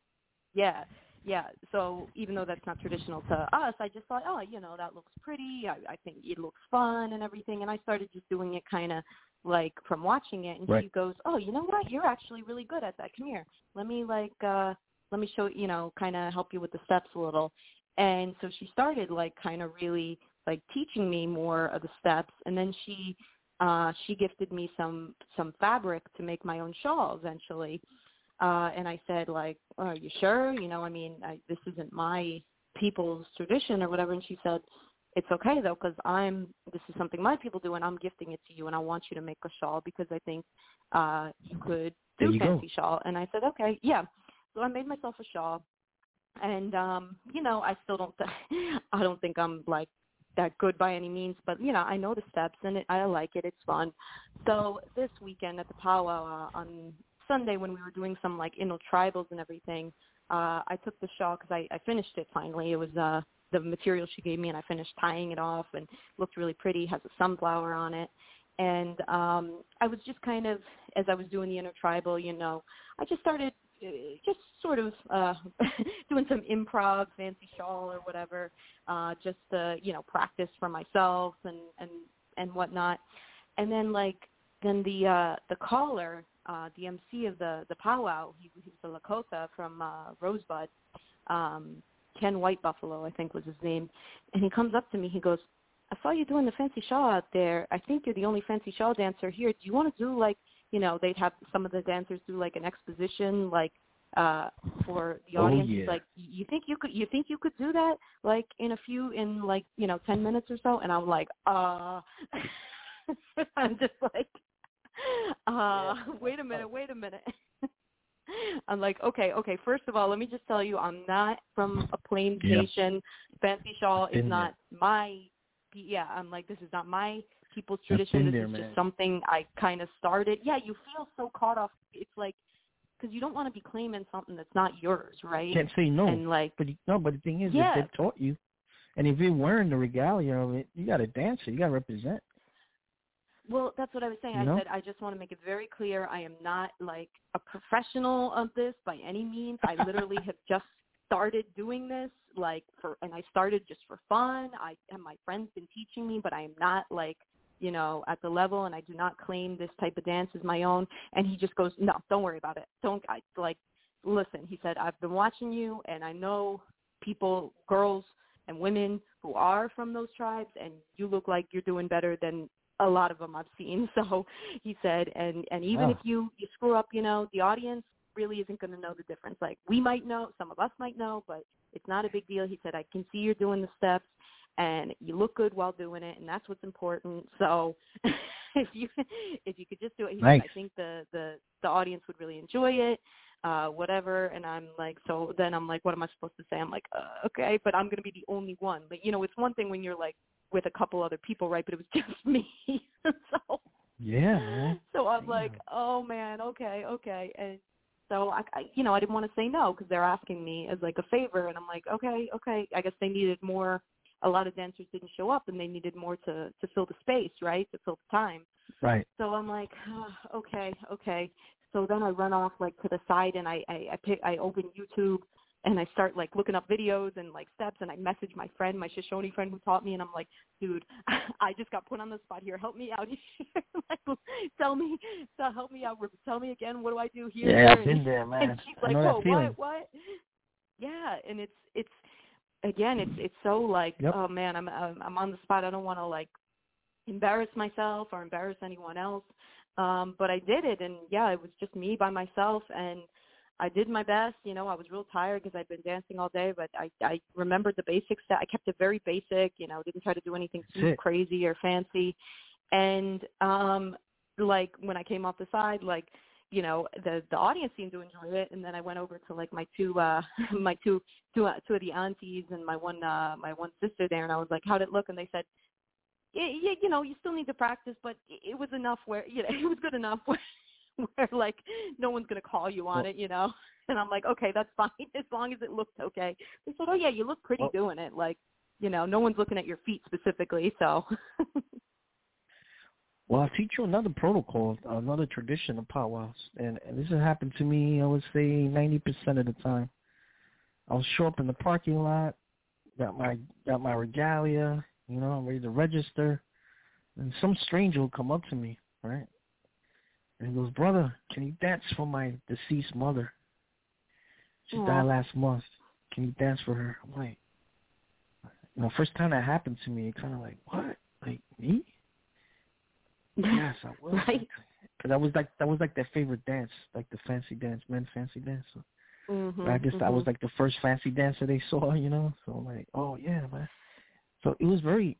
Yeah. So even though that's not traditional to us, I just thought, that looks pretty. I think it looks fun and everything. And I started just doing it kind of like from watching it. And she goes, oh, you know what? You're actually really good at that. Come here. Let me show, kind of help you with the steps a little. And so she started like kind of really like teaching me more of the steps. And then she gifted me some fabric to make my own shawl eventually. And I said, like, are you sure? This isn't my people's tradition or whatever. And she said, it's okay, though, because this is something my people do, and I'm gifting it to you, and I want you to make a shawl because I think you could do fancy shawl. And I said, okay, yeah. So I made myself a shawl. And, I still don't think I'm, like, that good by any means, but, I know the steps, and I like it. It's fun. So this weekend at the powwow on Sunday when we were doing some like tribals and everything, I took the shawl because I finished it finally. It was the material she gave me, and I finished tying it off, and looked really pretty. Has a sunflower on it, and I was just kind of, as I was doing the intertribal, I just started just sort of doing some improv, fancy shawl or whatever, just to practice for myself and whatnot, and then the caller. The MC of the powwow, he was the Lakota from Rosebud, Ken White Buffalo, I think was his name. And he comes up to me, he goes, I saw you doing the fancy shawl out there. I think you're the only fancy shawl dancer here. Do you want to do they'd have some of the dancers do like an exposition for the audience. Yeah. He's like, you think you could do that like in 10 minutes or so? And I'm like, I'm just like, wait a minute. I'm like, okay. First of all, let me just tell you, I'm not from a Plains Nation. Fancy shawl is not my. Yeah, I'm like, this is not my people's tradition. This is just something I kind of started. Yeah, you feel so caught off. It's like, because you don't want to be claiming something that's not yours, right? Can't say no. And but the thing is, if they taught you, and if you're wearing the regalia of it, you got to dance it. You got to represent. Well, that's what I was saying. I said I just want to make it very clear. I am not like a professional of this by any means. I literally have just started doing this and I started just for fun. My friends been teaching me, but I am not like, at the level, and I do not claim this type of dance as my own. And he just goes, no, don't worry about it. Listen, he said, I've been watching you, and I know people, girls and women who are from those tribes, and you look like you're doing better than a lot of them I've seen. So he said, and even if you screw up, the audience really isn't going to know the difference. Like, we might know, some of us might know, but it's not a big deal. He said, I can see you're doing the steps, and you look good while doing it, and that's what's important. So if you could just do it, he said, I think the audience would really enjoy it, whatever. And I'm like, so then I'm like, what am I supposed to say? I'm like, okay, but I'm going to be the only one. But, it's one thing when you're like with a couple other people, right? But it was just me. So yeah, man. So I'm like, oh man, okay. And so I didn't want to say no because they're asking me as like a favor, and I'm like, okay. I guess they needed more. A lot of dancers didn't show up, and they needed more to fill the space, right? To fill the time. Right. So I'm like, okay. So then I run off like to the side, and I open YouTube, and I start like looking up videos and like steps, and I message my friend, my Shoshone friend who taught me, and I'm like, dude, I just got put on the spot here. Help me out here. Help me out. Tell me again, what do I do here? Yeah, I've been there, man. And she's like, whoa, what? Yeah, and it's so like, oh man, I'm on the spot. I don't want to like embarrass myself or embarrass anyone else. But I did it, and it was just me by myself, and I did my best. I was real tired because I'd been dancing all day, but I remembered the basics. I kept it very basic, didn't try to do anything too crazy or fancy. And like when I came off the side, like, the audience seemed to enjoy it. And then I went over to like my two of the aunties and my one sister there, and I was like, how'd it look? And they said, you still need to practice, but it was enough where, it was good enough where like no one's going to call you on it, And I'm like, okay, that's fine as long as it looked okay. They said, oh yeah, you look pretty doing it. Like, no one's looking at your feet specifically, so. Well, I'll teach you another protocol, another tradition of powwows, and this has happened to me, I would say 90% of the time. I'll show up in the parking lot, got my regalia, I'm ready to register, and some stranger will come up to me, right? And he goes, brother, can you dance for my deceased mother? She died last month. Can you dance for her? I'm like, first time that happened to me, it kind of like, what? Like, me? Yes, I will. Right. Because that was like their favorite dance, like the fancy dance, men's fancy dance. So I guess I was like the first fancy dancer they saw, So I'm like, oh yeah, man. So it was very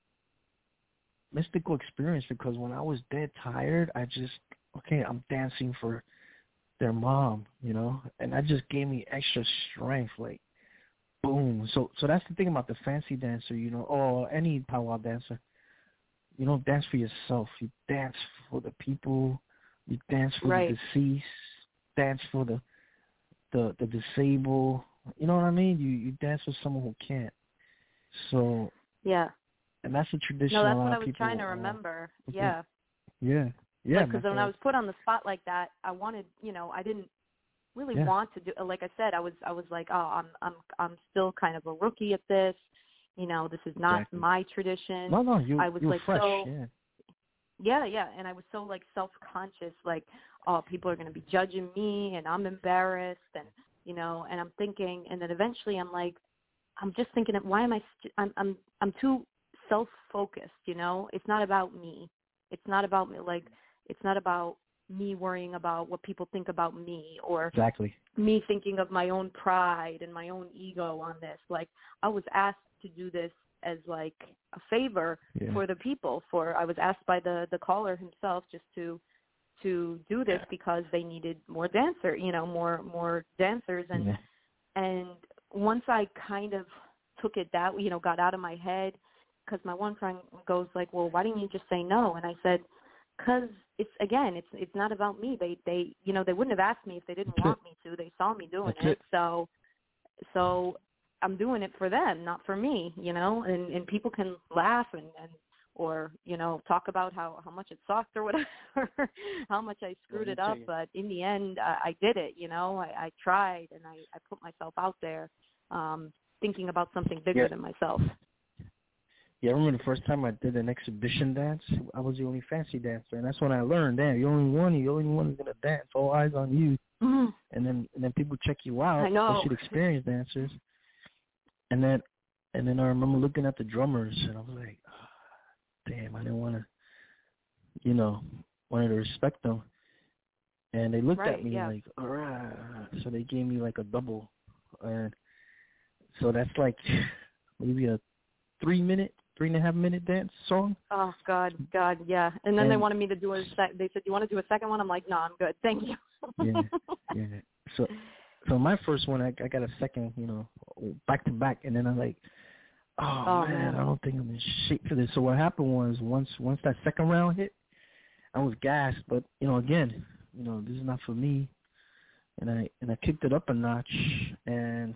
mystical experience because when I was dead tired, I'm dancing for their mom, and that just gave me extra strength, like boom. So that's the thing about the fancy dancer, or any powwow dancer. You don't dance for yourself. You dance for the people. You dance for the deceased. Dance for the disabled. You know what I mean? You dance for someone who can't. So yeah, and that's a tradition. No, that's a lot what I of was people, trying to remember. Yeah. Because when I was put on the spot like that, I wanted, I didn't really want to do. Like I said, I was like, oh, I'm still kind of a rookie at this. This is not my tradition. No, I was you like fresh. so. Yeah, and I was so like self-conscious, like, oh, people are going to be judging me, and I'm embarrassed, and and I'm thinking, and then eventually I'm like, I'm just thinking, why am I'm too self-focused, It's not about me. It's not about me. Like, it's not about me worrying about what people think about me or me thinking of my own pride and my own ego on this. Like, I was asked to do this as like a favor for the people. I was asked by the caller himself just to do this because they needed more more dancers. And once I kind of took it that, got out of my head, because my one friend goes like, well, why didn't you just say no? And I said, because it's not about me. They they wouldn't have asked me if they didn't want me to. They saw me doing it. So I'm doing it for them, not for me, and people can laugh and or talk about how much it sucked or whatever, how much I screwed it up. But in the end, I did it. I tried, and I put myself out there, thinking about something bigger than myself. Yeah, I remember the first time I did an exhibition dance. I was the only fancy dancer, and that's when I learned, damn, you're the only one who's gonna dance. All eyes on you. Mm-hmm. And then people check you out. I know. They should experience dancers. And then I remember looking at the drummers, and I was like, oh, damn, I didn't want to, wanted to respect them. And they looked at me like, all right. So they gave me like a double. And so that's like maybe a 3.5 minute dance song. Oh, God, yeah. And then they wanted me to do they said, you want to do a second one? I'm like, no, I'm good. Thank you. Yeah. So my first one, I got a second, back to back. And then I'm like, oh man, I don't think I'm in shape for this. So what happened was once that second round hit, I was gassed. But, again, this is not for me. And I kicked it up a notch. And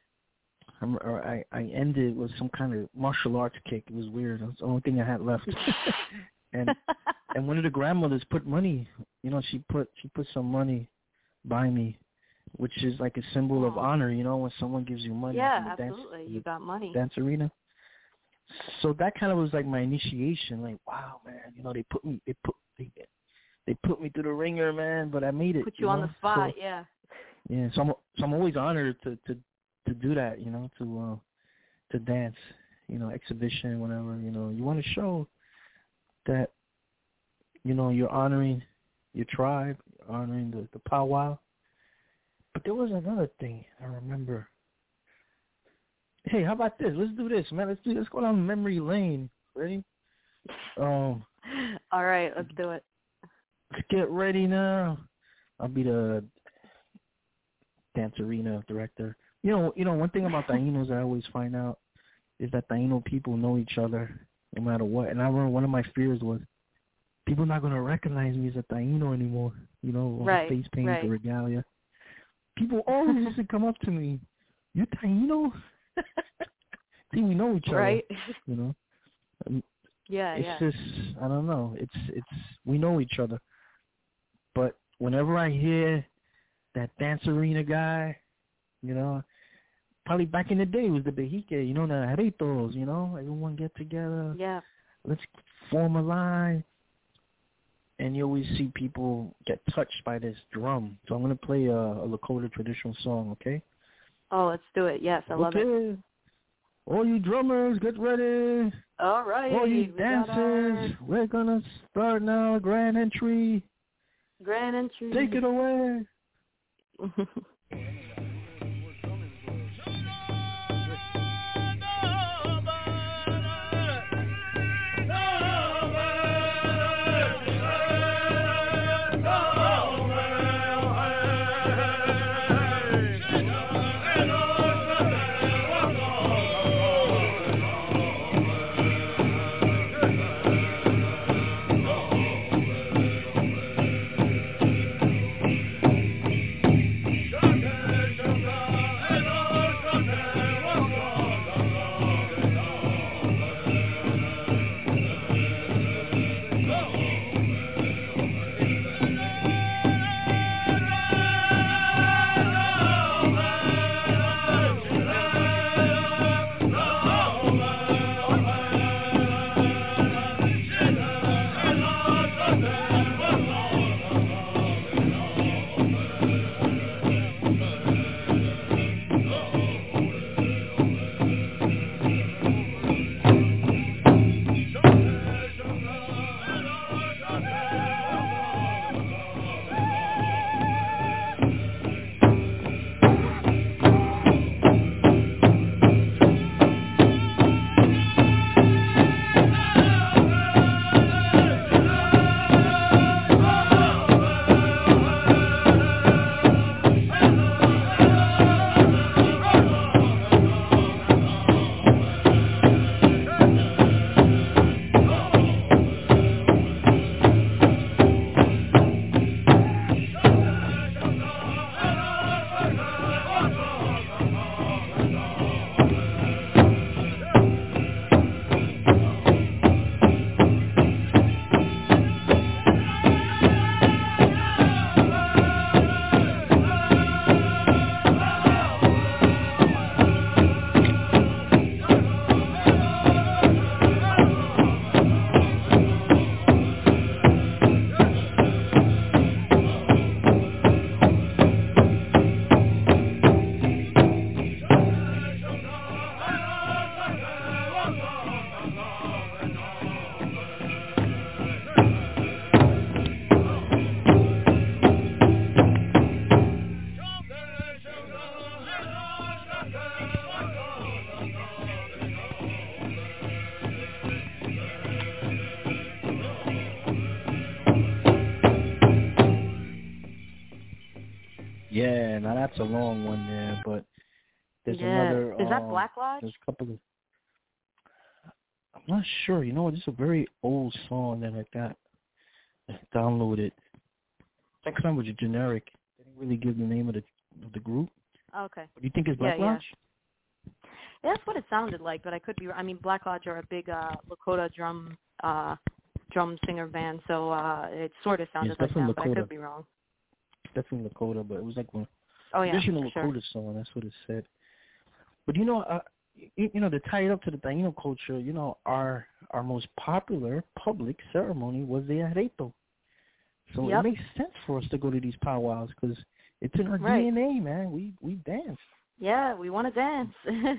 I ended with some kind of martial arts kick. It was weird. That's the only thing I had left. and one of the grandmothers put money. She put some money by me, which is like a symbol of honor. When someone gives you money. Yeah, absolutely. You got money. Dance arena. So that kind of was like my initiation. Like, wow, man. They put me through the ringer, man. But I made it. Put you on the spot. So, yeah. Yeah. So I'm always honored to do that, to dance, exhibition, whatever, you want to show that, you're honoring your tribe, honoring the powwow. But there was another thing I remember. Hey, how about this? Let's do this, man. Let's go down memory lane. Ready? All right, let's do it. Let's get ready now. I'll be the dance arena director. One thing about Tainos I always find out is that Taino people know each other no matter what. And I remember one of my fears was people not going to recognize me as a Taino anymore, all the face paint, the regalia. People always used to come up to me, you Taino? See, we know each other, right? It's just, I don't know. It's we know each other. But whenever I hear that dance arena guy, probably back in the day it was the Bejique, the Jaritos, everyone get together. Yeah. Let's form a line. And you always see people get touched by this drum. So I'm going to play a Lakota traditional song, okay? Oh, let's do it. Yes, I love it. All you drummers, get ready. All right. All you dancers, we're going to start now. Grand entry. Grand entry. Take it away. man. Now that's a long one there, but there's Yeah. another. Is that Black Lodge? There's a couple of. I'm not sure. You know, this is a very old song that I got downloaded. That kind of was generic. They didn't really give the name of the group. Okay. Do you think it's Black Lodge? Yeah, that's what it sounded like, but I could be. I mean, Black Lodge are a big Lakota drum singer band, so it sort of sounded like them, but I could be wrong. Definitely Lakota, but it was like one traditional Lakota song. That's what it said. But you know, to tie it up to the Taino culture, you know, our most popular public ceremony was the Arreto. So it makes sense for us to go to these powwows because it's in our DNA, man. We dance. Yeah, we want to dance.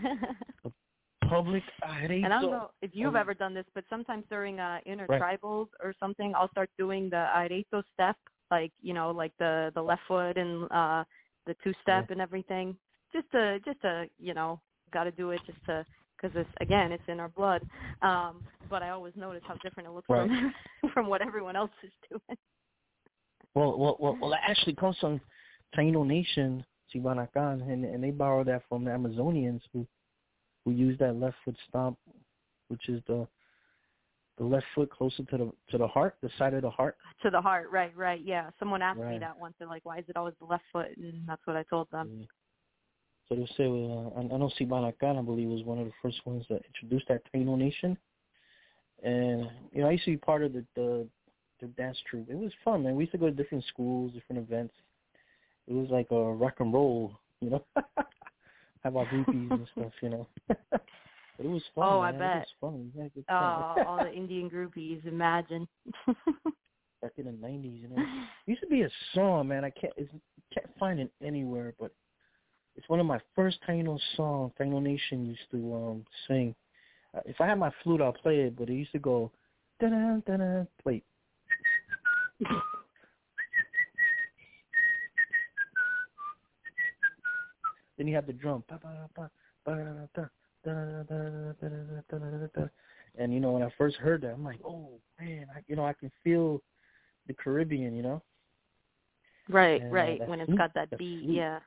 Public Arreto. And I don't know if you've ever done this, but sometimes during intertribals or something, I'll start doing the Arreto step, like, you know, like the left foot and the two-step and everything. Just to you know, got to do it just to, because it's in our blood. But I always notice how different it looks from what everyone else is doing. Well, it actually comes from Taino Nation, Sibanacan, and they borrowed that from the Amazonians who use that left foot stomp, which is the left foot closer to the heart, the side of the heart. To the heart, right, yeah. Someone asked me that once. They're like, why is it always the left foot? And that's what I told them. Yeah. So they say, I know Sibanacan, I believe, was one of the first ones that introduced that Taino Nation. And, you know, I used to be part of the dance troupe. It was fun, man. We used to go to different schools, different events. It was like a rock and roll, you know. Have our groupies and stuff, you know. But it was fun. Oh, man. I bet. It was fun. We had a good time. All the Indian groupies, imagine. Back in the 90s, you know. It used to be a song, man. I can't find it anywhere, but it's one of my first Taino songs. Taino Nation used to sing. If I had my flute, I'll play it, but it used to go, da-da, da-da, wait. Then you have the drum. And, you know, when I first heard that, I'm like, oh, man, I can feel the Caribbean, you know? Right, and, right, when it's got that beat, flute. yeah.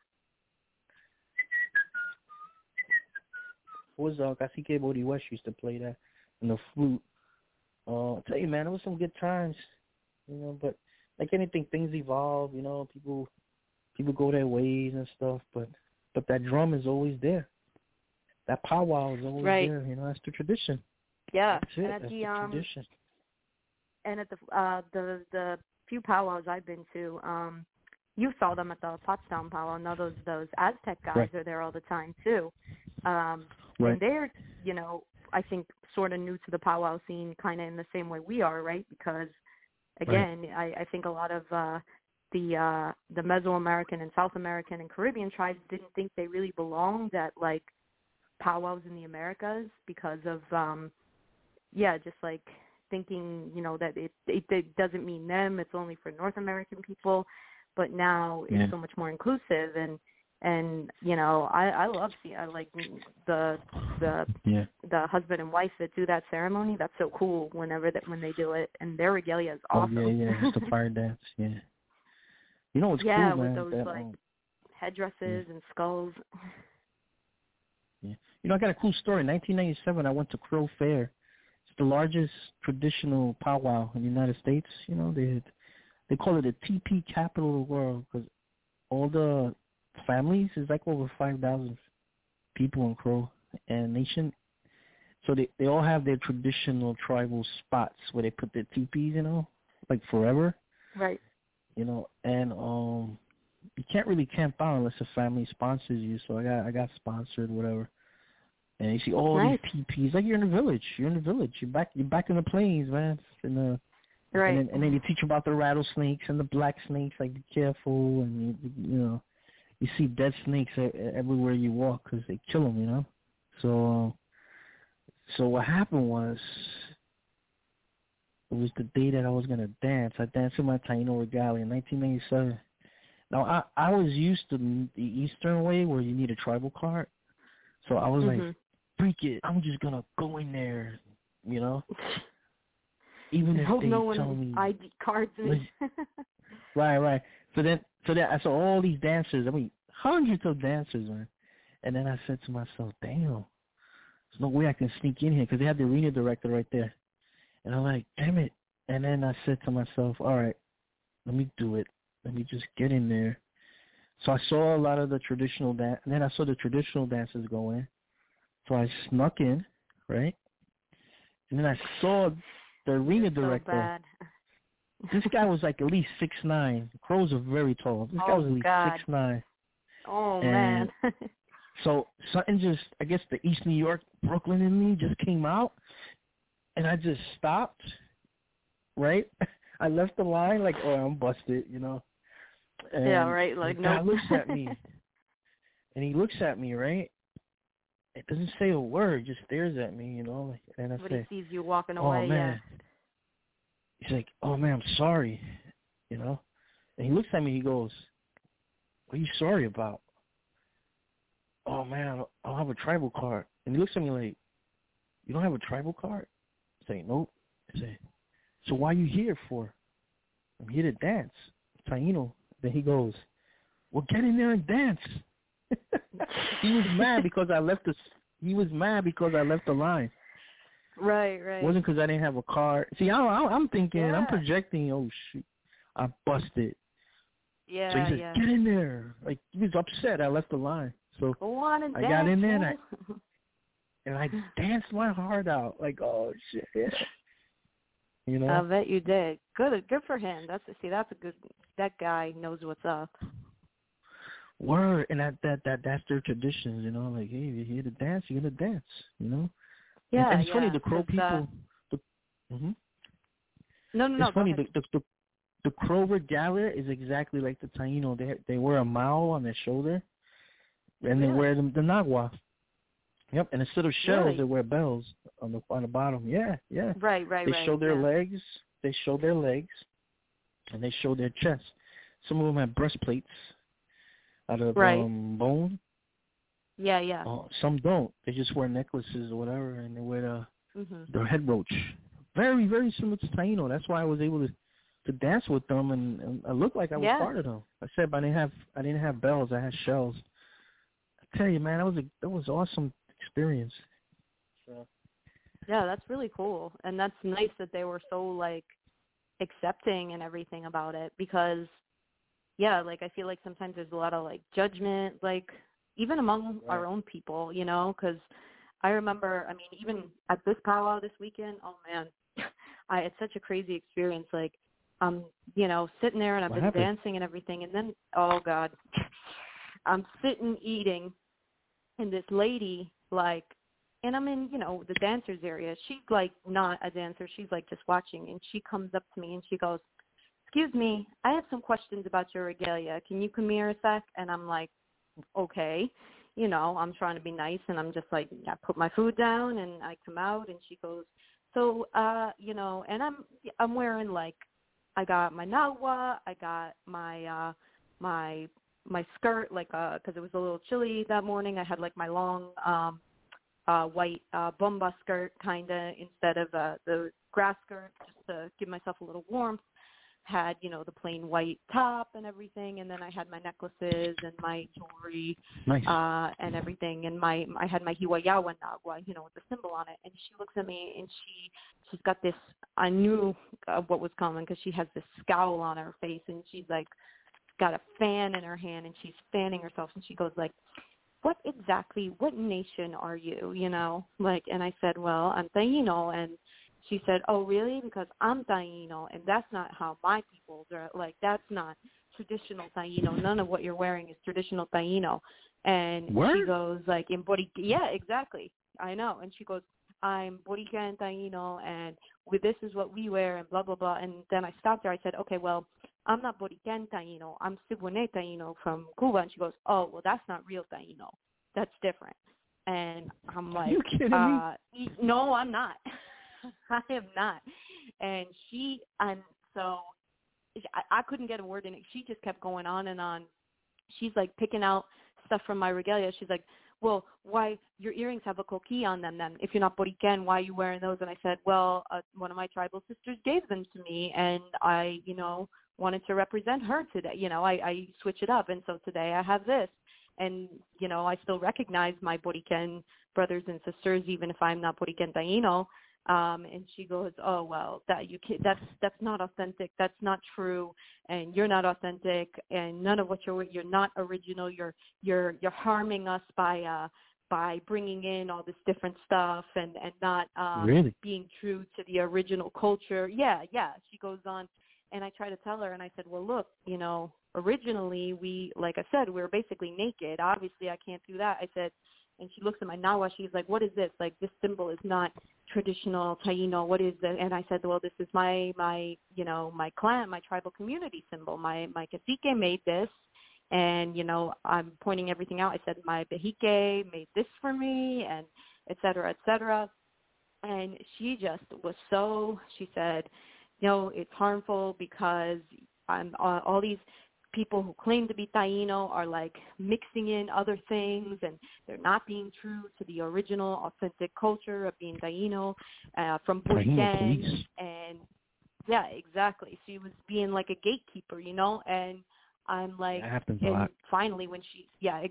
Was Cacique Bodie West used to play that and the flute. I'll tell you, man, it was some good times, you know, but like anything, things evolve, you know, people go their ways and stuff, but that drum is always there. That powwow is always there, you know, that's the tradition. Yeah. That's it. That's the tradition. And at the few powwows I've been to, you saw them at the Pottstown powwow. Now those Aztec guys are there all the time too. And they're, you know, I think sort of new to the powwow scene, kind of in the same way we are, right? Because again, I think a lot of the Mesoamerican and South American and Caribbean tribes didn't think they really belonged at like powwows in the Americas because of just like thinking, you know, that it doesn't mean them, it's only for North American people. But now it's so much more inclusive, and you know, I love like the husband and wife that do that ceremony. That's so cool when they do it, and their regalia is awesome. Oh, yeah, it's the fire dance, yeah. You know what's cool, man? With those headdresses and skulls. Yeah, you know, I got a cool story. In 1997, I went to Crow Fair. It's the largest traditional powwow in the United States. You know, they call it the TP capital of the world because all the families is like over 5,000 people in Crow and Nation. So they all have their traditional tribal spots where they put their teepees, you know, like forever. Right. You know, and you can't really camp out unless a family sponsors you. So I got sponsored, whatever. And you see all these teepees, like you're in a village. You're in the village. You're back in the plains, man. And then you teach about the rattlesnakes and the black snakes. Like, be careful, and you know, you see dead snakes everywhere you walk because they kill them, you know. So what happened was, it was the day that I was gonna dance. I danced in my Taino regalia in 1997. Now I was used to the Eastern way where you need a tribal card, so I was like, freak it, I'm just gonna go in there, you know. Even if they tell me ID cards. Right. So then So that I saw all these dancers. I mean, hundreds of dancers, man. And then I said to myself, damn, there's no way I can sneak in here because they had the arena director right there. And I'm like, damn it. And then I said to myself, all right, let me do it. Let me just get in there. So I saw a lot of the traditional dance, and then I saw the traditional dancers go in. So I snuck in, right? And then I saw the arena director. So bad. This guy was like at least 6'9". Crows are very tall. This guy was at least 6'9". Oh, man. So something just, I guess the East New York, Brooklyn in me just came out, and I just stopped, right? I left the line like, oh, I'm busted, you know. And yeah, right. Like, the no. guy looks at me, and he looks at me, right? It doesn't say a word, just stares at me, you know. And I But say, he sees you walking oh, away, man. yeah. He's like, oh, man, I'm sorry, you know. And he looks at me, he goes, what are you sorry about? Oh, man, I don't have a tribal card. And he looks at me like, you don't have a tribal card? I say, nope. I say, so why are you here for? I'm here to dance. Taino. Then he goes, well, get in there and dance. He was mad because I left the line. Right. It wasn't because I didn't have a card. See, I'm thinking, yeah. I'm projecting, oh, shoot, I busted. Yeah, so he said, yeah. get in there. Like, he was upset I left the line. So go on and I dance, got in there and I danced my heart out. Like, oh, shit, yeah. You know? I bet you did. Good for him. That's a good. That guy knows what's up. Word, and that's their traditions, you know. Like, hey, you're here to dance, you're gonna dance, you know. Yeah, and it's funny, the Crow people. No. It's funny, the Crow regalia is exactly like the Taino. They wear a mao on their shoulder, and they wear the nagua. Yep, and instead of shells, they wear bells on the bottom. Yeah. Right. They show their legs. They show their legs, and they show their chest. Some of them have breastplates out of bone. Yeah. Some don't. They just wear necklaces or whatever, and they wear their head roach. Very, very similar to Taino. That's why I was able to dance with them, and I looked like I was part of them. I said, but I didn't have bells. I had shells. I tell you, man, that was awesome experience. So. Yeah, that's really cool, and that's nice that they were so like accepting and everything about it, because like I feel like sometimes there's a lot of like judgment, like even among our own people, you know, because I remember, I mean, even at this powwow this weekend, oh man, I had such a crazy experience. Like, you know, sitting there and I've been dancing and everything, and then, oh God, I'm sitting eating, and this lady, like, and I'm in, you know, the dancers area. She's like not a dancer. She's like just watching, and she comes up to me and she goes, excuse me, I have some questions about your regalia. Can you come here a sec? And I'm like, okay. You know, I'm trying to be nice, and I'm just like, I put my food down, and I come out, and she goes, so, you know, and I'm wearing, like, I got my nagua, I got my my skirt, like, because it was a little chilly that morning. I had, like, my long white bomba skirt, kind of, instead of the grass skirt, just to give myself a little warmth. Had, you know, the plain white top and everything, and then I had my necklaces and my jewelry, and everything, and I had my hiwayawa nagua, you know, with the symbol on it. And she looks at me, and she's got this, I knew what was coming, because she has this scowl on her face, and she's like got a fan in her hand, and she's fanning herself, and she goes like, what nation are you, you know, like, and I said, well, I'm Taino. And she said, oh, really? Because I'm Taino, and that's not how my people are. Like, that's not traditional Taino. None of what you're wearing is traditional Taino. And she goes, like, yeah, exactly. I know. And she goes, I'm Borica and Taino, and this is what we wear, and blah, blah, blah. And then I stopped her. I said, okay, well, I'm not Borica and Taino. I'm Siboney Taino from Cuba. And she goes, oh, well, that's not real Taino. That's different. And I'm like, you kidding me? No, I'm not. I am not. And so I couldn't get a word in it. She just kept going on and on. She's like picking out stuff from my regalia. She's like, well, why your earrings have a coquille on them then? If you're not Boriquen, why are you wearing those? And I said, well, one of my tribal sisters gave them to me, and I, wanted to represent her today. I switch it up, and so today I have this. And, I still recognize my Boriquen brothers and sisters, even if I'm not Boriquen Taino. And she goes, oh, well, that's not authentic. That's not true. And you're not authentic. And none of what you're not original. You're harming us by bringing in all this different stuff and not really? being true to the original culture. Yeah. She goes on. And I try to tell her, and I said, well, look, originally like I said, we were basically naked. Obviously, I can't do that. I said, and she looks at my nawa. She's like, what is this? Like, this symbol is not traditional Taino. What is it? And I said, well, this is my clan, my tribal community symbol. My cacique made this. And, I'm pointing everything out. I said, my behique made this for me, and et cetera, et cetera. And she just was she said, it's harmful because all these people who claim to be Taino are like mixing in other things, and they're not being true to the original authentic culture of being Taino from Boriquen. And yeah, exactly. She was being like a gatekeeper, and I'm like, that happens a lot. And finally when she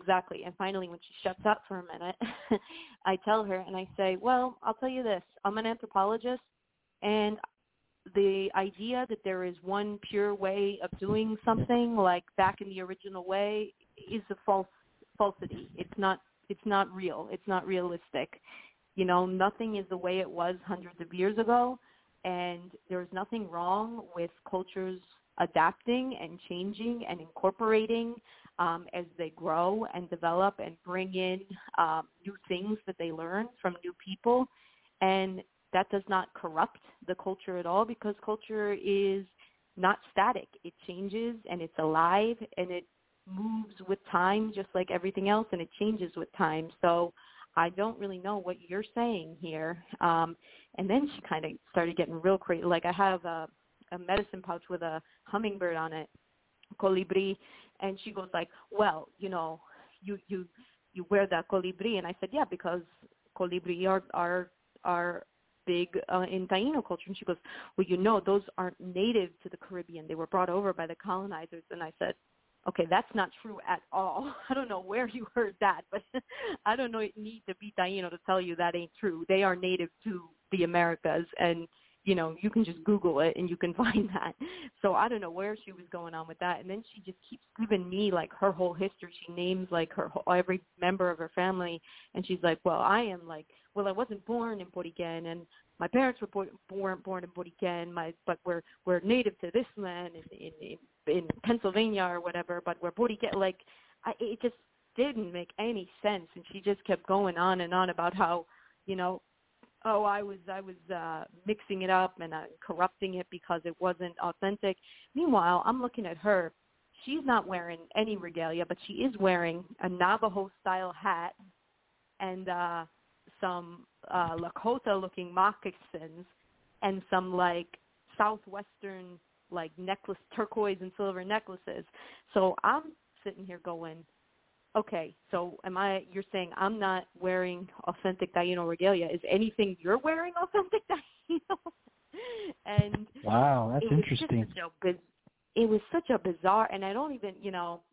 shuts up for a minute, I tell her, and I say, well, I'll tell you this, I'm an anthropologist, and the idea that there is one pure way of doing something, like back in the original way, is a falsity. It's not real. It's not realistic. Nothing is the way it was hundreds of years ago, and there's nothing wrong with cultures adapting and changing and incorporating as they grow and develop and bring in new things that they learn from new people. And that does not corrupt the culture at all, because culture is not static. It changes, and it's alive, and it moves with time just like everything else, and it changes with time. So I don't really know what you're saying here. And then she kind of started getting real crazy. Like, I have a medicine pouch with a hummingbird on it, colibri, and she goes like, well, you wear that colibri. And I said, yeah, because colibri are big in Taino culture. And she goes, well, those aren't native to the Caribbean. They were brought over by the colonizers. And I said, okay, that's not true at all. I don't know where you heard that, but I don't need to be Taino to tell you that ain't true. They are native to the Americas, and you can just Google it and you can find that. So I don't know where she was going on with that. And then she just keeps giving me like her whole history. She names like every member of her family. And she's like, well, I wasn't born in Boriquen, and my parents were born in Boriquen, but we're native to this land in Pennsylvania or whatever, but we're Boriquen. Like, it just didn't make any sense. And she just kept going on and on about how, I was mixing it up and corrupting it because it wasn't authentic. Meanwhile, I'm looking at her. She's not wearing any regalia, but she is wearing a Navajo-style hat and some Lakota-looking moccasins and some, like, southwestern, like, necklace, turquoise and silver necklaces. So I'm sitting here going, okay, so you're saying I'm not wearing authentic Taino regalia. Is anything you're wearing authentic Taino? And wow, that's interesting. It was such a bizarre, and I don't even,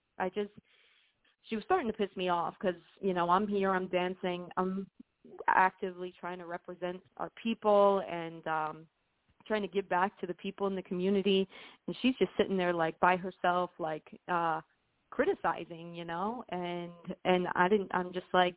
she was starting to piss me off because, I'm here, I'm dancing, I'm actively trying to represent our people and trying to give back to the people in the community, and she's just sitting there like by herself, like criticizing, and I'm just like,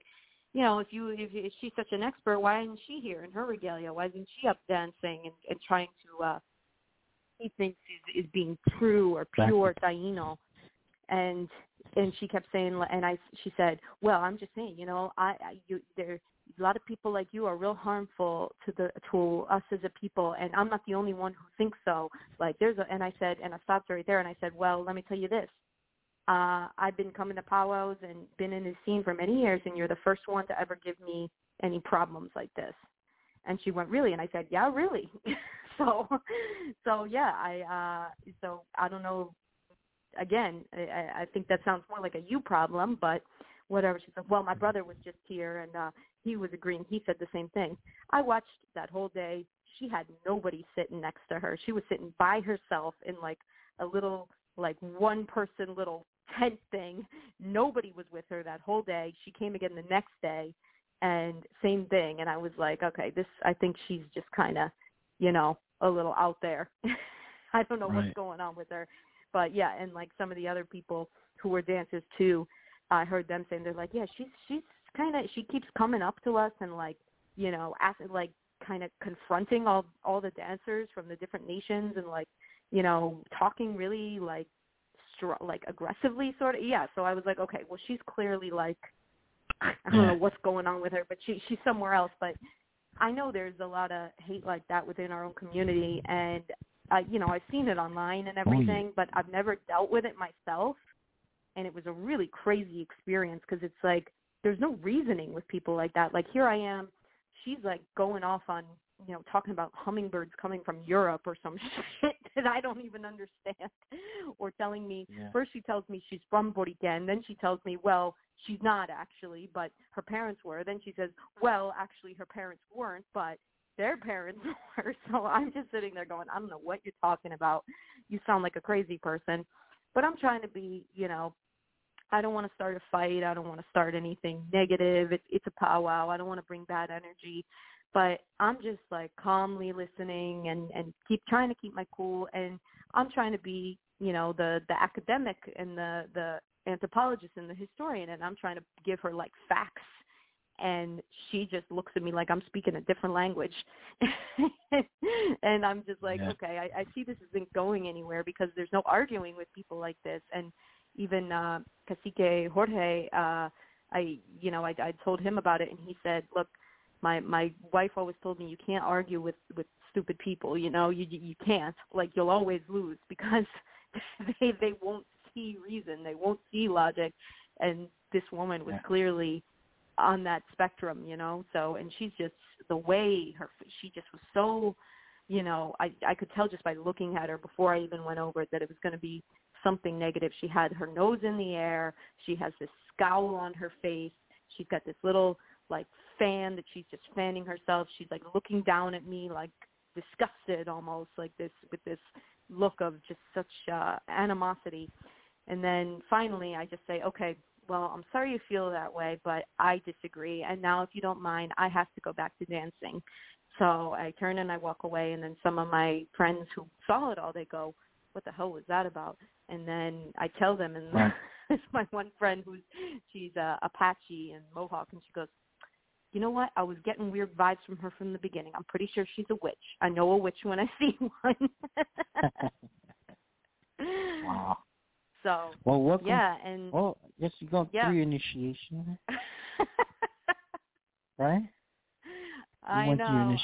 if she's such an expert, why isn't she here in her regalia? Why isn't she up dancing and trying to he thinks is being true or pure Taino? And she kept saying, she said, well, I'm just saying, there a lot of people like you are real harmful to us as a people, and I'm not the only one who thinks so. Like, and I said, and I stopped right there, and I said, well, let me tell you this. I've been coming to powwows and been in this scene for many years, and you're the first one to ever give me any problems like this. And she went, really? And I said, yeah, really. So I don't know. Again, I think that sounds more like a you problem, but whatever. She's like, well, my brother was just here, and he was agreeing. He said the same thing. I watched that whole day. She had nobody sitting next to her. She was sitting by herself in, like, a little, like, one-person little tent thing. Nobody was with her that whole day. She came again the next day, and same thing. And I was like, okay, I think she's just kind of, you know, a little out there. I don't know what's going on with her. But, yeah, and, like, some of the other people who were dancers, too, I heard them saying, they're like, yeah, she's kind of, she keeps coming up to us and, like, you know, asking, like, kind of confronting all the dancers from the different nations and, like, you know, talking really, like, like aggressively sort of. Yeah, so I was like, okay, well, she's clearly, like, I don't know what's going on with her, but she's somewhere else. But I know there's a lot of hate like that within our own community, and, you know, I've seen it online and everything, but I've never dealt with it myself. And it was a really crazy experience because it's like there's no reasoning with people like that. Like, here I am. She's, like, going off on, you know, talking about hummingbirds coming from Europe or some shit that I don't even understand. Or telling me, first she tells me she's from Boriken. Then she tells me, well, she's not actually, but her parents were. Then she says, well, actually her parents weren't, but their parents were. So I'm just sitting there going, I don't know what you're talking about. You sound like a crazy person. But I'm trying to be, you know, I don't want to start a fight. I don't want to start anything negative. It's a powwow. I don't want to bring bad energy. But I'm just, like, calmly listening and keep trying to keep my cool. And I'm trying to be, you know, the academic and the anthropologist and the historian. And I'm trying to give her, like, facts. And she just looks at me like I'm speaking a different language. And I'm just like, okay, I see this isn't going anywhere because there's no arguing with people like this. And even Cacique Jorge, I told him about it, and he said, look, my wife always told me you can't argue with stupid people, you know, you can't. Like, you'll always lose because they won't see reason, they won't see logic. And this woman was clearly on that spectrum, you know. So, and she's just, the way she just was so, you know, I could tell just by looking at her before I even went over it that it was going to be something negative. She had her nose in the air. She has this scowl on her face. She's got this little, like, fan that she's just fanning herself. She's, like, looking down at me, like, disgusted almost, like this, with this look of just such animosity. And then finally I just say, okay, well, I'm sorry you feel that way, but I disagree. And now, if you don't mind, I have to go back to dancing. So I turn and I walk away, and then some of my friends who saw it all, they go, what the hell was that about? And then I tell them, and it's my one friend she's Apache and Mohawk, and she goes, you know what? I was getting weird vibes from her from the beginning. I'm pretty sure she's a witch. I know a witch when I see one. Wow. So, well, welcome. Yeah, and well, yes, you got 3 initiation, right? I know.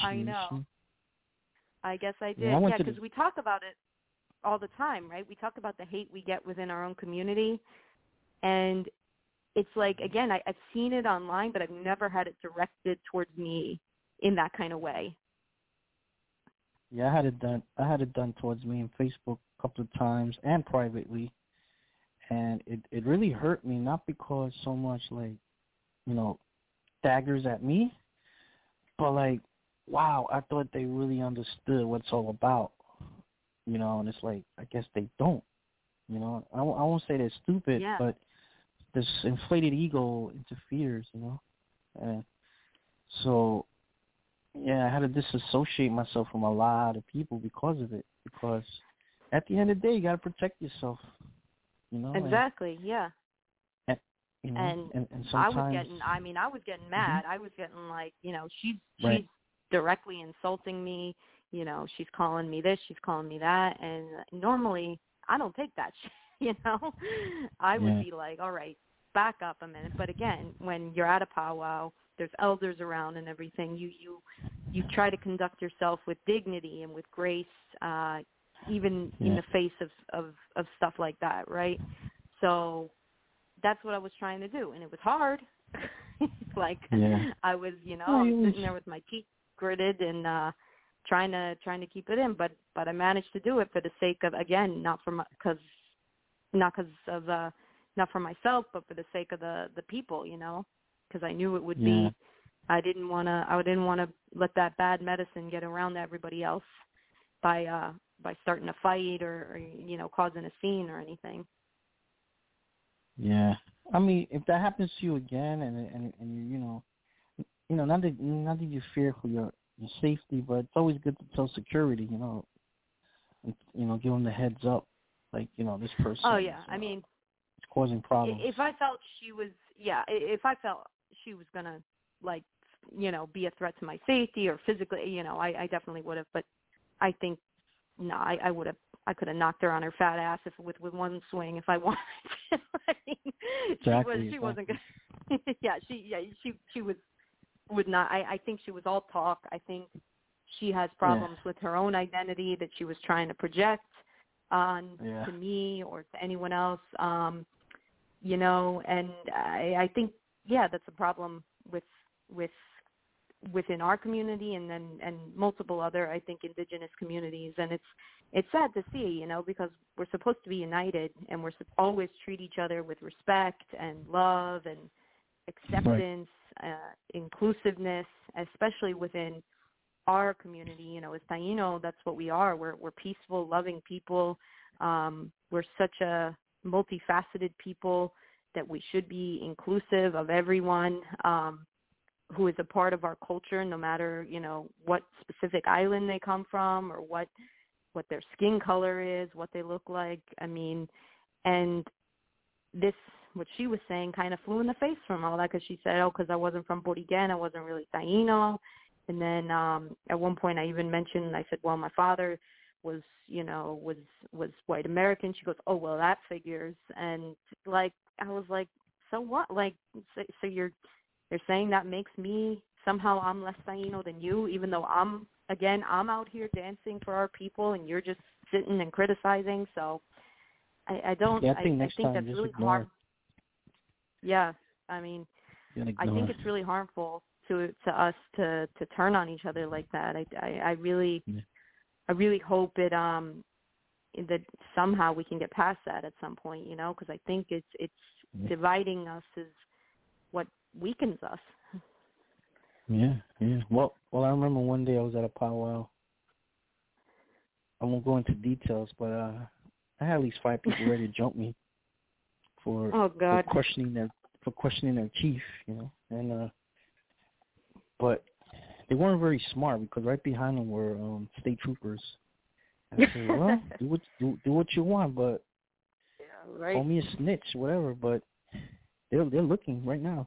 I guess I did. Yeah, because we talk about it all the time, right? We talk about the hate we get within our own community, and it's like, again, I've seen it online, but I've never had it directed towards me in that kind of way. Yeah, I had it done towards me on Facebook a couple of times and privately, and it really hurt me, not because so much, like, you know, daggers at me, but like, wow, I thought they really understood what it's all about, you know, and it's like, I guess they don't, you know. I won't say they're stupid, but this inflated ego interferes, you know. And so, yeah, I had to disassociate myself from a lot of people because of it, because at the end of the day, you got to protect yourself, you know. Exactly, and, you know, and sometimes I was getting mad. I was getting like, you know, she's directly insulting me. You know, she's calling me this, she's calling me that. And normally I don't take that shit, you know. I would be like, all right, back up a minute. But again, when you're at a powwow, there's elders around and everything, you try to conduct yourself with dignity and with grace, even in the face of stuff like that, right? So that's what I was trying to do, and it was hard. Like, I was, you know, I'm sitting there with my teeth gritted and trying to keep it in, but I managed to do it for the sake of, again, not because of not for myself, but for the sake of the people, because I knew it would be. I didn't want to let that bad medicine get around to everybody else by starting a fight or causing a scene or anything. Yeah, I mean, if that happens to you again, and not that you fear for your safety, but it's always good to tell security, and give them the heads up, like, this person. Oh yeah, I mean, it's causing problems. If I felt she was gonna, like, be a threat to my safety or physically, I definitely would have. But I think no, I would have. I could have knocked her on her fat ass with one swing if I wanted to. I mean, exactly. She wasn't gonna. She would not. I think she was all talk. I think she has problems with her own identity that she was trying to project on to me or to anyone else. And I think that's a problem within our community and multiple other, I think, indigenous communities. And it's sad to see, because we're supposed to be united and we're always treat each other with respect and love and acceptance, inclusiveness, especially within our community. As Taino, that's what we are. We're peaceful, loving people. We're such a multifaceted people that we should be inclusive of everyone who is a part of our culture, no matter, what specific island they come from or what their skin color is, what they look like. I mean, and this, what she was saying, kind of flew in the face from all that, because she said, because I wasn't from Borigen, I wasn't really Taino. And then at one point I even mentioned, I said, well, my father was white American. She goes, oh, well, that figures. And like, I was like, so what? Like, so you're saying that makes me, somehow I'm less Taino than you, even though I'm out here dancing for our people and you're just sitting and criticizing. So I don't, I think that's really hard. Yeah. I mean, I think it's really harmful to us to turn on each other like that. I really hope that somehow we can get past that at some point, because I think it's dividing us is what weakens us. Yeah. Well, I remember one day I was at a powwow. I won't go into details, but I had at least 5 people ready to jump me for questioning their chief, and but they weren't very smart, because right behind them were state troopers. I said, well, do what you want, but call me a snitch, whatever. But they're looking right now.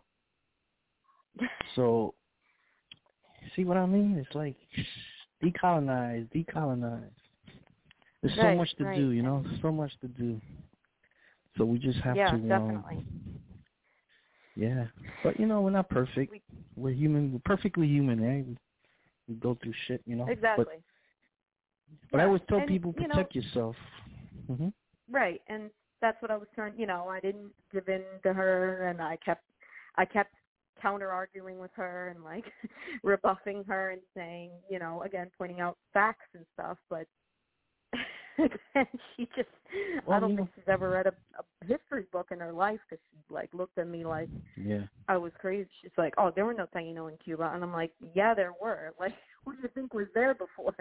So, see what I mean? It's like decolonize. There's so much to do, so much to do. So we just have to. Definitely. Yeah, but we're not perfect. We're human. We're perfectly human, right? We go through shit, Exactly. But I always tell people, protect yourself. Mm-hmm. Right, and that's what I was trying. I didn't give in to her, and I kept counter arguing with her and like rebuffing her and saying, again, pointing out facts and stuff. But and she just, I don't think she's ever read a history book in her life, because she like looked at me like I was crazy. She's like, oh, there were no Taino in Cuba, and I'm like, yeah, there were. Like, who do you think was there before?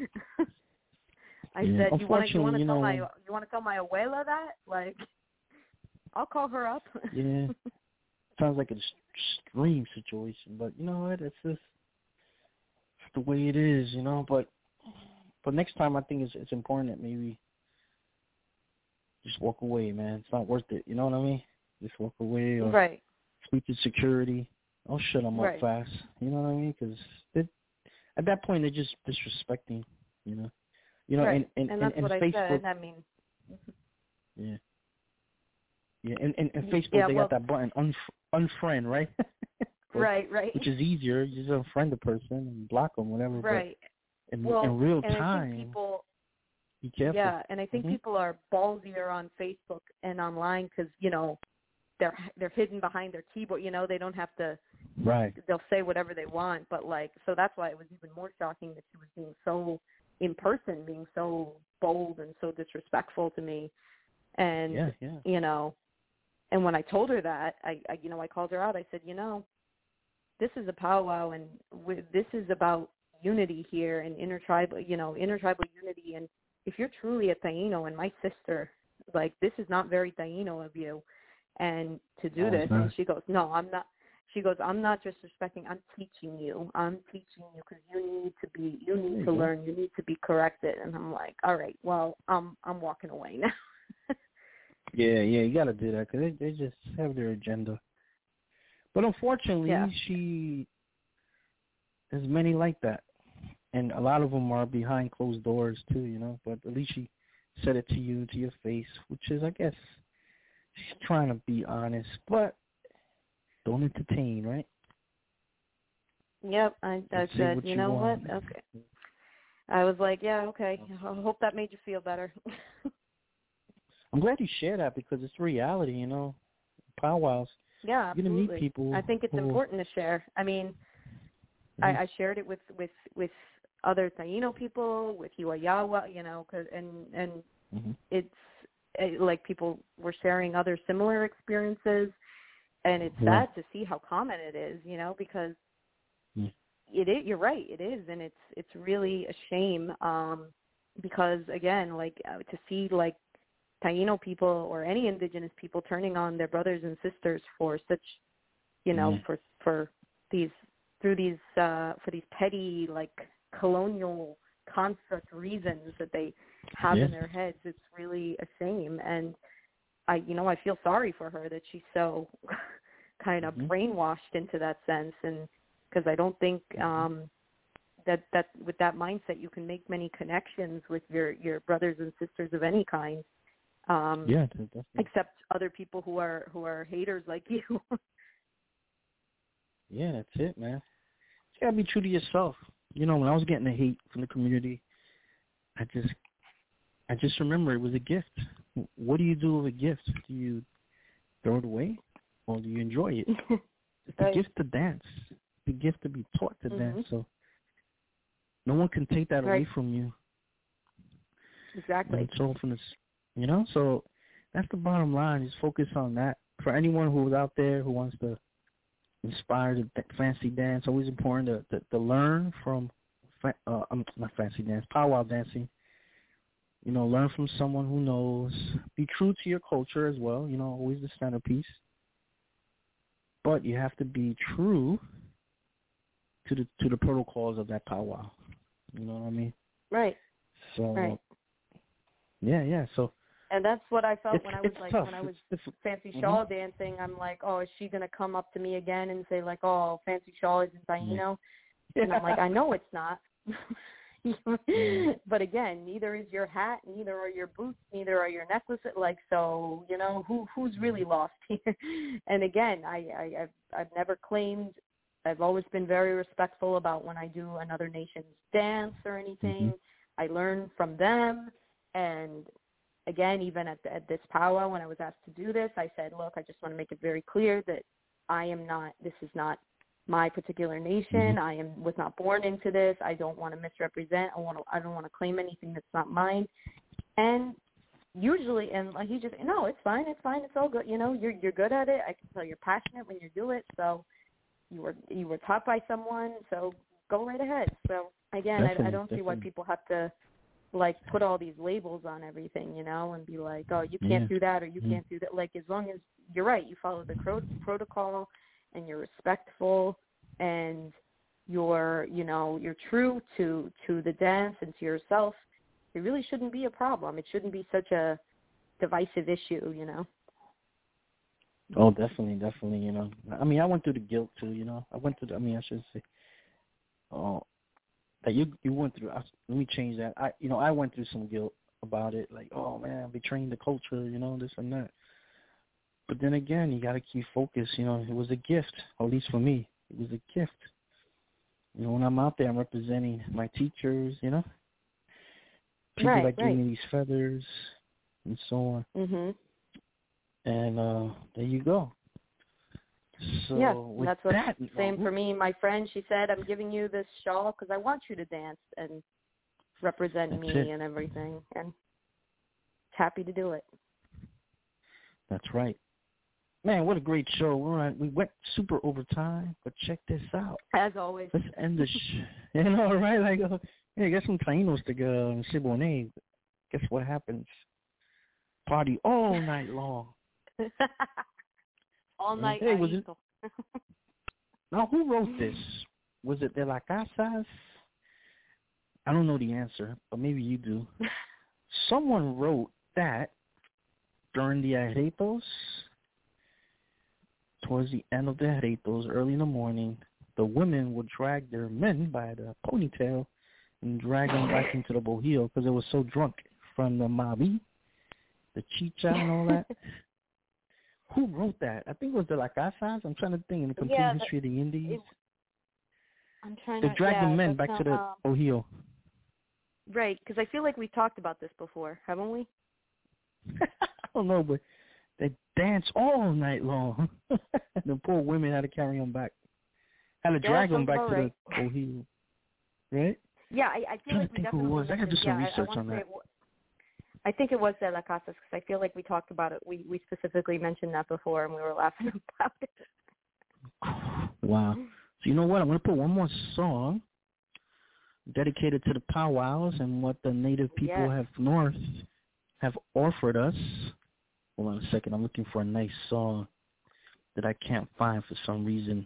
I said, you want to tell my abuela that? Like, I'll call her up. Yeah, sounds like an extreme situation, but you know what? It's just the way it is, But next time, I think it's important that maybe just walk away, man. It's not worth it. You know what I mean? Just walk away or speak to security. Don't shut them up fast. You know what I mean? Because at that point, they're just disrespecting, and that's what Facebook, I said. I mean, and Facebook, they got that button, unfriend, right? Right. Which is easier. You just unfriend the person and block them, whatever. Right. But in real time, I think people, be careful. Yeah, and I think people are ballsier on Facebook and online because, they're hidden behind their keyboard. They don't have to. Right. They'll say whatever they want, but so that's why it was even more shocking that she was being so in person, being so bold and so disrespectful to me, and And when I told her that, I called her out. I said, this is a powwow, and this is about unity here and intertribal unity. And if you're truly a Taino and my sister, like, this is not very Taino of you, and to do this. And she goes, no, I'm not. She goes, I'm not just respecting. I'm teaching you. I'm teaching you because you need to learn. You need to be corrected. And I'm like, all right, well, I'm walking away now. Yeah, you got to do that because they just have their agenda. But unfortunately, she there's many like that, and a lot of them are behind closed doors too, But at least she said it to you, to your face, which is, I guess, she's trying to be honest, but don't entertain, right? Yep, I said, you know what? Okay. I was like, yeah, okay. I hope that made you feel better. I'm glad you share that because it's reality, powwows. Yeah, you're absolutely. Gonna meet people. I think it's important to share. I mean, I shared it with other Taino people, with Iwayawa, and it's like people were sharing other similar experiences, and it's sad to see how common it is, because it is. You're right, it is, and it's really a shame because again, like to see like Taino people or any indigenous people turning on their brothers and sisters for such, for these petty, like, colonial construct reasons that they have in their heads. It's really a shame. And I feel sorry for her that she's so kind of brainwashed into that sense. And because I don't think that with that mindset you can make many connections with your brothers and sisters of any kind. Except other people who are haters like you. Yeah, that's it, man. You gotta be true to yourself. When I was getting the hate from the community, I just remember it was a gift. What do you do with a gift? Do you throw it away, or do you enjoy it? It's a gift to dance. It's a gift to be taught to dance. So no one can take that away from you. Exactly. And it's all from this. So that's the bottom line. Just focus on that. For anyone who's out there who wants to inspire the fancy dance, always important to learn from, not fancy dance, powwow dancing. Learn from someone who knows. Be true to your culture as well. Always the centerpiece. But you have to be true to the protocols of that powwow. You know what I mean? Right. So. Right. Yeah. So. And that's what I felt when I was tough. when I was fancy shawl dancing. I'm like, oh, is she gonna come up to me again and say like, oh, fancy shawl isn't Taino? And I'm like, I know it's not. But again, neither is your hat, neither are your boots, neither are your necklaces. Like, so who's really lost here? And again, I've never claimed. I've always been very respectful about when I do another nation's dance or anything. I learn from them. And again, even at this powwow, when I was asked to do this, I said, look, I just want to make it very clear that this is not my particular nation. I was not born into this. I don't want to misrepresent. I don't want to claim anything that's not mine. And usually, and he just, no, it's fine. It's all good. You're good at it. I can tell you're passionate when you do it. So you were taught by someone. So go right ahead. So again, I don't see why people have to like put all these labels on everything, and be like, oh, you can't do that or you can't do that. Like, as long as you're right, you follow the protocol and you're respectful and you're true to the dance and to yourself, it really shouldn't be a problem. It shouldn't be such a divisive issue, Oh, definitely. I mean, I went through the guilt too, I should say, that you went through. Let me change that. I went through some guilt about it, like, oh man, I'm betraying the culture, this and that. But then again, you got to keep focused. It was a gift, or at least for me, it was a gift. When I'm out there, I'm representing my teachers. People that gave me these feathers and so on. And there you go. So yeah, that's what. Same for me. My friend, she said, I'm giving you this shawl because I want you to dance and represent me and everything, and happy to do it. That's right. Man, what a great show. All right, we went super overtime, but check this out. As always. Let's end the you know, right? Like, hey, get some Tainos to go and Siboney. Guess what happens? Party all night long. All night. Hey, was it? Now, who wrote this? Was it De La Casas? I don't know the answer, but maybe you do. Someone wrote that during the arretos, towards the end of the arretos, early in the morning, the women would drag their men by the ponytail and drag them back into the bohío because they were so drunk from the mavi, the chicha and all that. Who wrote that? I think it was De La Casas. I'm trying to think in the complete history of the Indies. I'm trying to to drag the men back to the bohío. Right, because I feel like we talked about this before, haven't we? I don't know, but they dance all night long. The poor women had to carry them back. Had to drag them back to the bohío. Right? Yeah, I feel like we definitely. I got to do some research on that. I think it was De La Casas because I feel like we talked about it. We specifically mentioned that before, and we were laughing about it. Wow. So you know what? I'm going to put one more song dedicated to the powwows and what the native people have offered us. Hold on a second. I'm looking for a nice song that I can't find for some reason.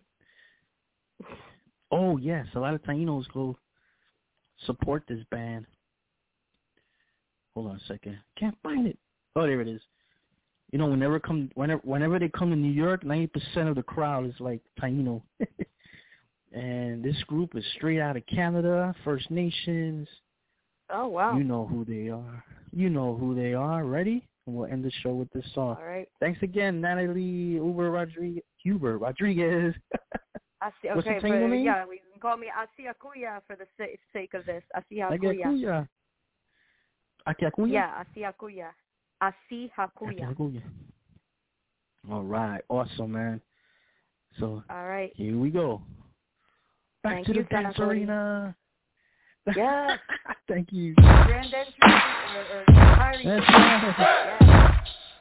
Oh, yes. A lot of Tainos go support this band. Hold on a second. Can't find it. Oh, there it is. You know, whenever they come to New York, 90% of the crowd is like Taino. And this group is straight out of Canada, First Nations. Oh, wow. You know who they are. You know who they are. Ready? And we'll end the show with this song. All right. Thanks again, Natalie Huber Rodriguez. What's okay, the Taino name? Yeah, we can call me Asia Kuya for the sake of this. Asia Kuya. Akiakuya? Yeah, Asia Kuya. Asia Kuya. All right. Awesome, man. So, all right. Here we go. Back to the dance arena. Yes. Thank you. Grand entry or That's right. Yeah.